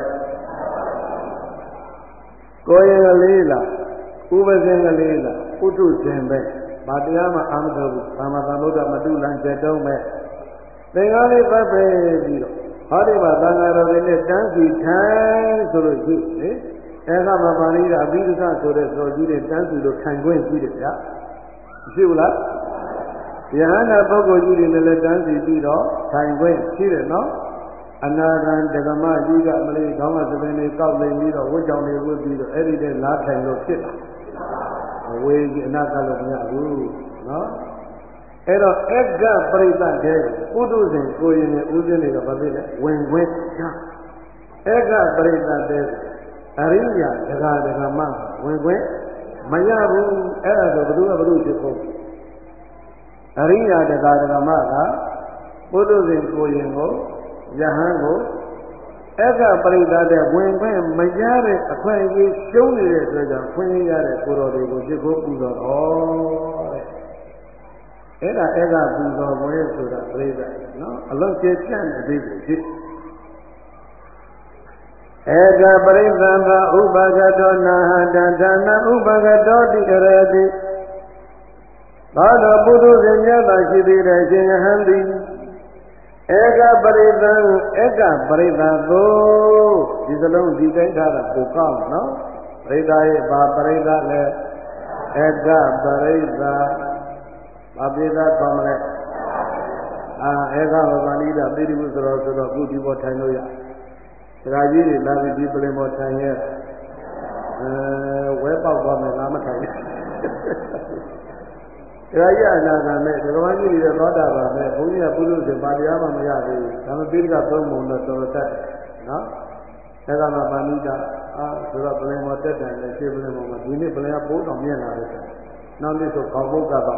ကိုယ်ရင်ကလေးလားဥပဇင်ကလေးလားဥထုဇင်ပဲဘာတရားမှအာမတော်ဘူးဘာမှသမ္ဗုဒ္ဓမတုလံကျက်တုံးမဲ့သင်္ကားလေးပတ်ပဲပြီးတော့ဟောဒီမှာသံဃာတော်တွေနဲ့တန်းစီထိုင်ဆိုလို့ရှိလေဧကမပါဠိကအဘိဓိကဆိုတဲ့စောကြီးတွေတန်းစီလို့ထိုင်ခွင့်ရှိတယ်ဗျာမရှိဘူးလားယဟန္တာပုဂ္ဂိုလ်ကြီးတွေနဲ့လည်းတန်းစီပြီးတော့ထိုင်ခွင့်ရှိတယ်နော်အနာဂံတက္ကမကြီးကမလေးခေါင်းကသပင်လေးကောက်နေပြီးတော့ဝတ်ကြောင်လေးဝတ်ပြီးတော့အဲ့ဒီတည်းလားထိုင်လို့ဖြစ်လာအဝေးကြီးအနာကလို့မရဘူးနော်အဲ့တော့ဧကပရိသတ်တဲ့ပုထုဇဉ်ကိုရင်နဲ့ဥစဉ်တွေကဘာဖြစ်လဲဝင်ခွင့်ချဧကပရိသတ်တဲ့အရိယာဒကာဒကာမဝင်ခွင့်မရဘူးအဲ့ဒါဆိုဘုရားဘုရားဖြစ်ဖို့အရိယာဒကာဒကာမကပုထုဇဉ်ကိုရင်ကိုယဟန်ကိုဧကပရိသတ်တဲ့ဝင်ခွင့်မရတဲ့အခွင့်အရေးရှုံးနေတဲ့အတွက်ကြောင့်ခွင့်ရတဲ့ကိုတော်တွေကိုဖြစ်ဖို့ပူဇော်တော်တဲ့အဲ့ဒါဧကပူဇော်ပွဲဆိုတာပရိသတ်နော်အလုံးကျေပြန့်တဲ့အသေးကိုဖြစ်ဧကပရိသံဘာဥပဂတောနာဟတဒါနဥပဂတောတိရတိသောတောပုထုဇဉ်များသာရှိသေးတဲ့ရှင်ယဟန်သည်ဧကပရိသံဧကပရိသသောဒီစလုံးဒီတိုင်းထားတာကိုကောင်းနော်ပရိသရဲ့ဘာပရိသလဲဧကပရိသဘာပိသကောင်းမလဲအာဧကဘဗန္တိတာပိဋိပုဆိုတော့ဆိုတော့အခုဒီပေါ်ထိုင်လို့ရဒကာကြီးတွေလာပြီးဒီပလင်ပေါ်ထိုင်ရဲ့အဲဝဲပေါက်သွားမယ်လားမထိုင်ဒကာကြီးအနာဂံနဲ့ဒကာမကြီးတွေသောတာပန်နဲ့ဘုန်းကြီးကပုရုဇဉ်ပါတရားမှမရသေးဘူးဒါမှပိဋကသုံးပုံတော့တော်တော်တတ်နော်ဧကမပါဏိတာအာဆိုတော့ပလင်ပေါ်တက်တယ်လေရှင်းပလင်ပေါ်မှာဒီနေ့ပလင်ကပိုးတော်မြင်လာတယ်နောက်နေ့ဆိုခေါင်းပုတ်ကပါ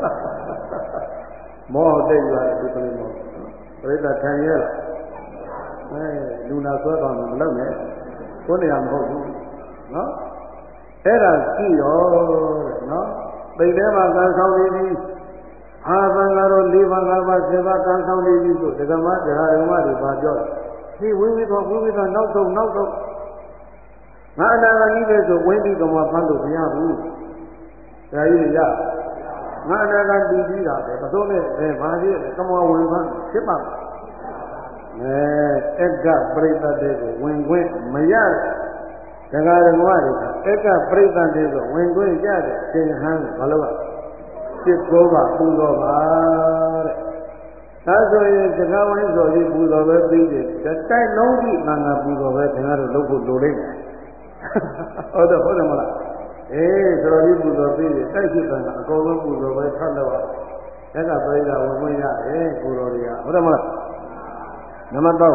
မောဟတိတ်ရတယ်ဒီပလင်ပေါ်ပရိသတ်ထိုင်ရဲ့အဲလူနာဆွဲတော်မလုပ်နဲ့ကိုယ်နေရာမဟုတ်ဘူးနော်အဲ့ဒါရှိရောတဲ့နော်ပိတ်ထဲမှာကံဆောင်နေပြီအာသံဃာတော်၄ပါး၅ပါးဆယ်ပါးကံဆောင်နေပြီဆိုဒကမဒကာယမတွေပါပြောတယ်ဒီဝိဝိသောဝိဝိသောနောက်ဆုံးနောက်ဆုံးငါအနာဂတ်ကြီးပဲဆိုဝိသိကမဖတ်လို့မရဘူးဒါကြီးရငါအနာဂတ်တည်ပြီးတာပဲမစိုးနဲ့အဲဘာကြီးကမဝင်ဖတ်ဖြစ်ပါအဲဧကပရိသတ်တွေကိုဝင်ခွင့်မရဒကာဒကမတွေကဧကပရိသတ်တွေကိုဝင်ခွင့်ရတဲ့ရှင်ဟန်းဘာလို့လဲစစ်ကိုပါပူဇော်ပါတဲ့ဒါဆိုရင်ဒကာဝိုင်းဆိုပြီးပူဇော်ပဲပြီးတယ်တိုက်လုံးကြီးအငါပူဇော်ပဲခင်ဗျားတို့လုပ်ဖို့လိုလိမ့်မယ်ဟုတ်တယ်ဟုတ်တယ်မလားအေးဆိုတော့ဒီပူဇော်ပြီးတယ်တိုက်ရှိတယ်အကုန်လုံးပူဇော်ပဲထပ်တော့ဧကပရိသတ်ဝင်ခွင့်ရတယ်ကိုတော်တွေကဟုတ်တယ်မလားနံပါတ်၃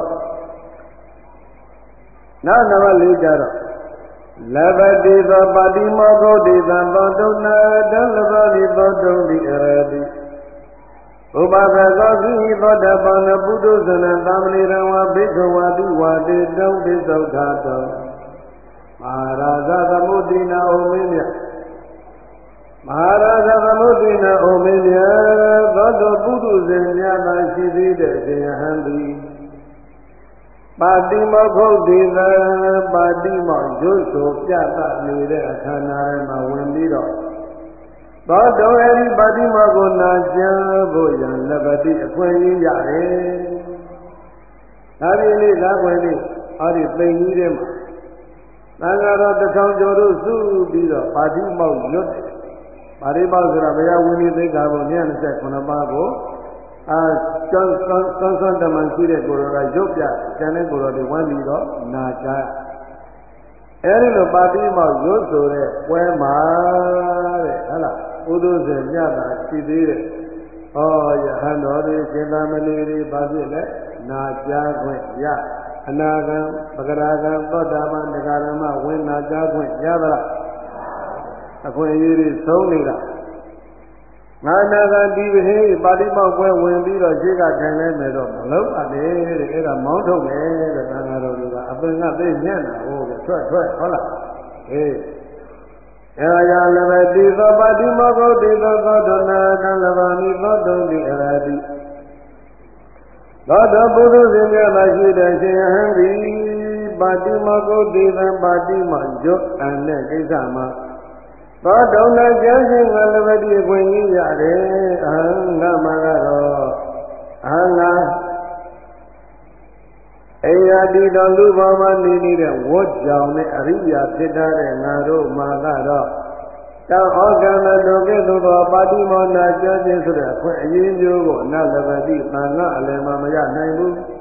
နောက်နံပါတ်၄ကျတော့လဘတိသောပါတိမောဂုတ်တိသံသောတုနာတလဘောတိသောတုံတိအရတိဥပဘသောခိသောတပံနပုထုဇနံသမဏိရံဝဘိက္ခဝါတိဝါတေတုံပိသုဒ္ဓတောမဟာရာဇသမုဒ္ဒိနာဩမင်းမြတ်မဟာရာဇသမုဒ္ဒိနာဩမင်းမြတ်သောတောပုထုဇဉ်များသာရှိသေးတဲ့ရှင်ယဟန်သည်ပါတိမောဂုတ်တိသံပါတိမောရွတ်ဆိုပြသနေတဲ့အခါနာထဲမှာဝင်ပြီးတော့သောတောအဲဒီပါတိမောကိုနာကြားဖို့ရန်လဘတိအခွင့်အရေးရတယ်။ဒါပြင်လေးလာခွင့်လေးအဲ့ဒီပိန်ကြီးထဲမှာသံဃာတော်တစ်ထောင်ကျော်တို့စုပြီးတော့ပါတိမောရွတ်တယ်။ပါတိမောဆိုတာဘုရားဝိနည်းသိက္ခာပုဒ်၂၂၇ပါးကိုအာစွန်းစွန်းစွန်းစွန်းတမန်ရှိတဲ့ကိုယ်တော်ကရုပ်ပြကျန်တဲ့ကိုယ်တော်တွေဝမ်းပြီးတော့နာကြအဲဒီလိုပါတိမောက်ရုပ်ဆိုတဲ့ပွဲမှာတဲ့ဟဲ့လားဥဒုဇေမြတ်တာရှိသေးတယ်ဟောယဟန်တော်တွေရှင်သာမဏေတွေဘာဖြစ်လဲနာကြားခွင့်ရအနာဂံပဂရာဂံသောတာပန်တရားဓမ္မဝင်နာကြားခွင့်ရသလားအခွင့်အရေးတွေဆုံးနေတာငါနာဂံဒီဘဟေပါတိမောက်ပွဲဝင်ပြီးတော့ရှိကထိုင်လိုက်မယ်တော့မလုံးပါနဲ့တဲ့အဲ့ဒါမောင်းထုတ်မယ်တဲ့သံဃာတော်တွေကအပင်ကသိညံ့တာဟုတ်ကဲ့ထွက်ထွက်ဟုတ်လားအေးအဲဒါကြောင့်လည်းပဲတိသောပါတိမောက္ခတိသောသောတနာကံလဘာမိသောတုံတိအရာတိသောတပုရုဇဉ်များသာရှိတဲ့ရှင်ဟံဒီပါတိမောက္ခတိသံပါတိမောကျွတ်အန်တဲ့ကိစ္စမှာသောတုံနာကျမ်းရှင်ကလည်းပဲဒီအခွင့်ကြီးရတယ်အဟံငါမှာကတော့အဟံငါအိယာတိတော်လူဘောမှာနေနေတဲ့ဝတ်ကြောင်နဲ့အရိယာဖြစ်တဲ့ငါတို့မှာကတော့တောဩကံနဲ့တို့ကဲ့သို့သောပါတိမောနာကျမ်းရှင်ဆိုတဲ့အခွင့်အရေးမျိုးကိုနတ်လည်းပဲဒီသံဃာအလယ်မှာမရနိုင်ဘူး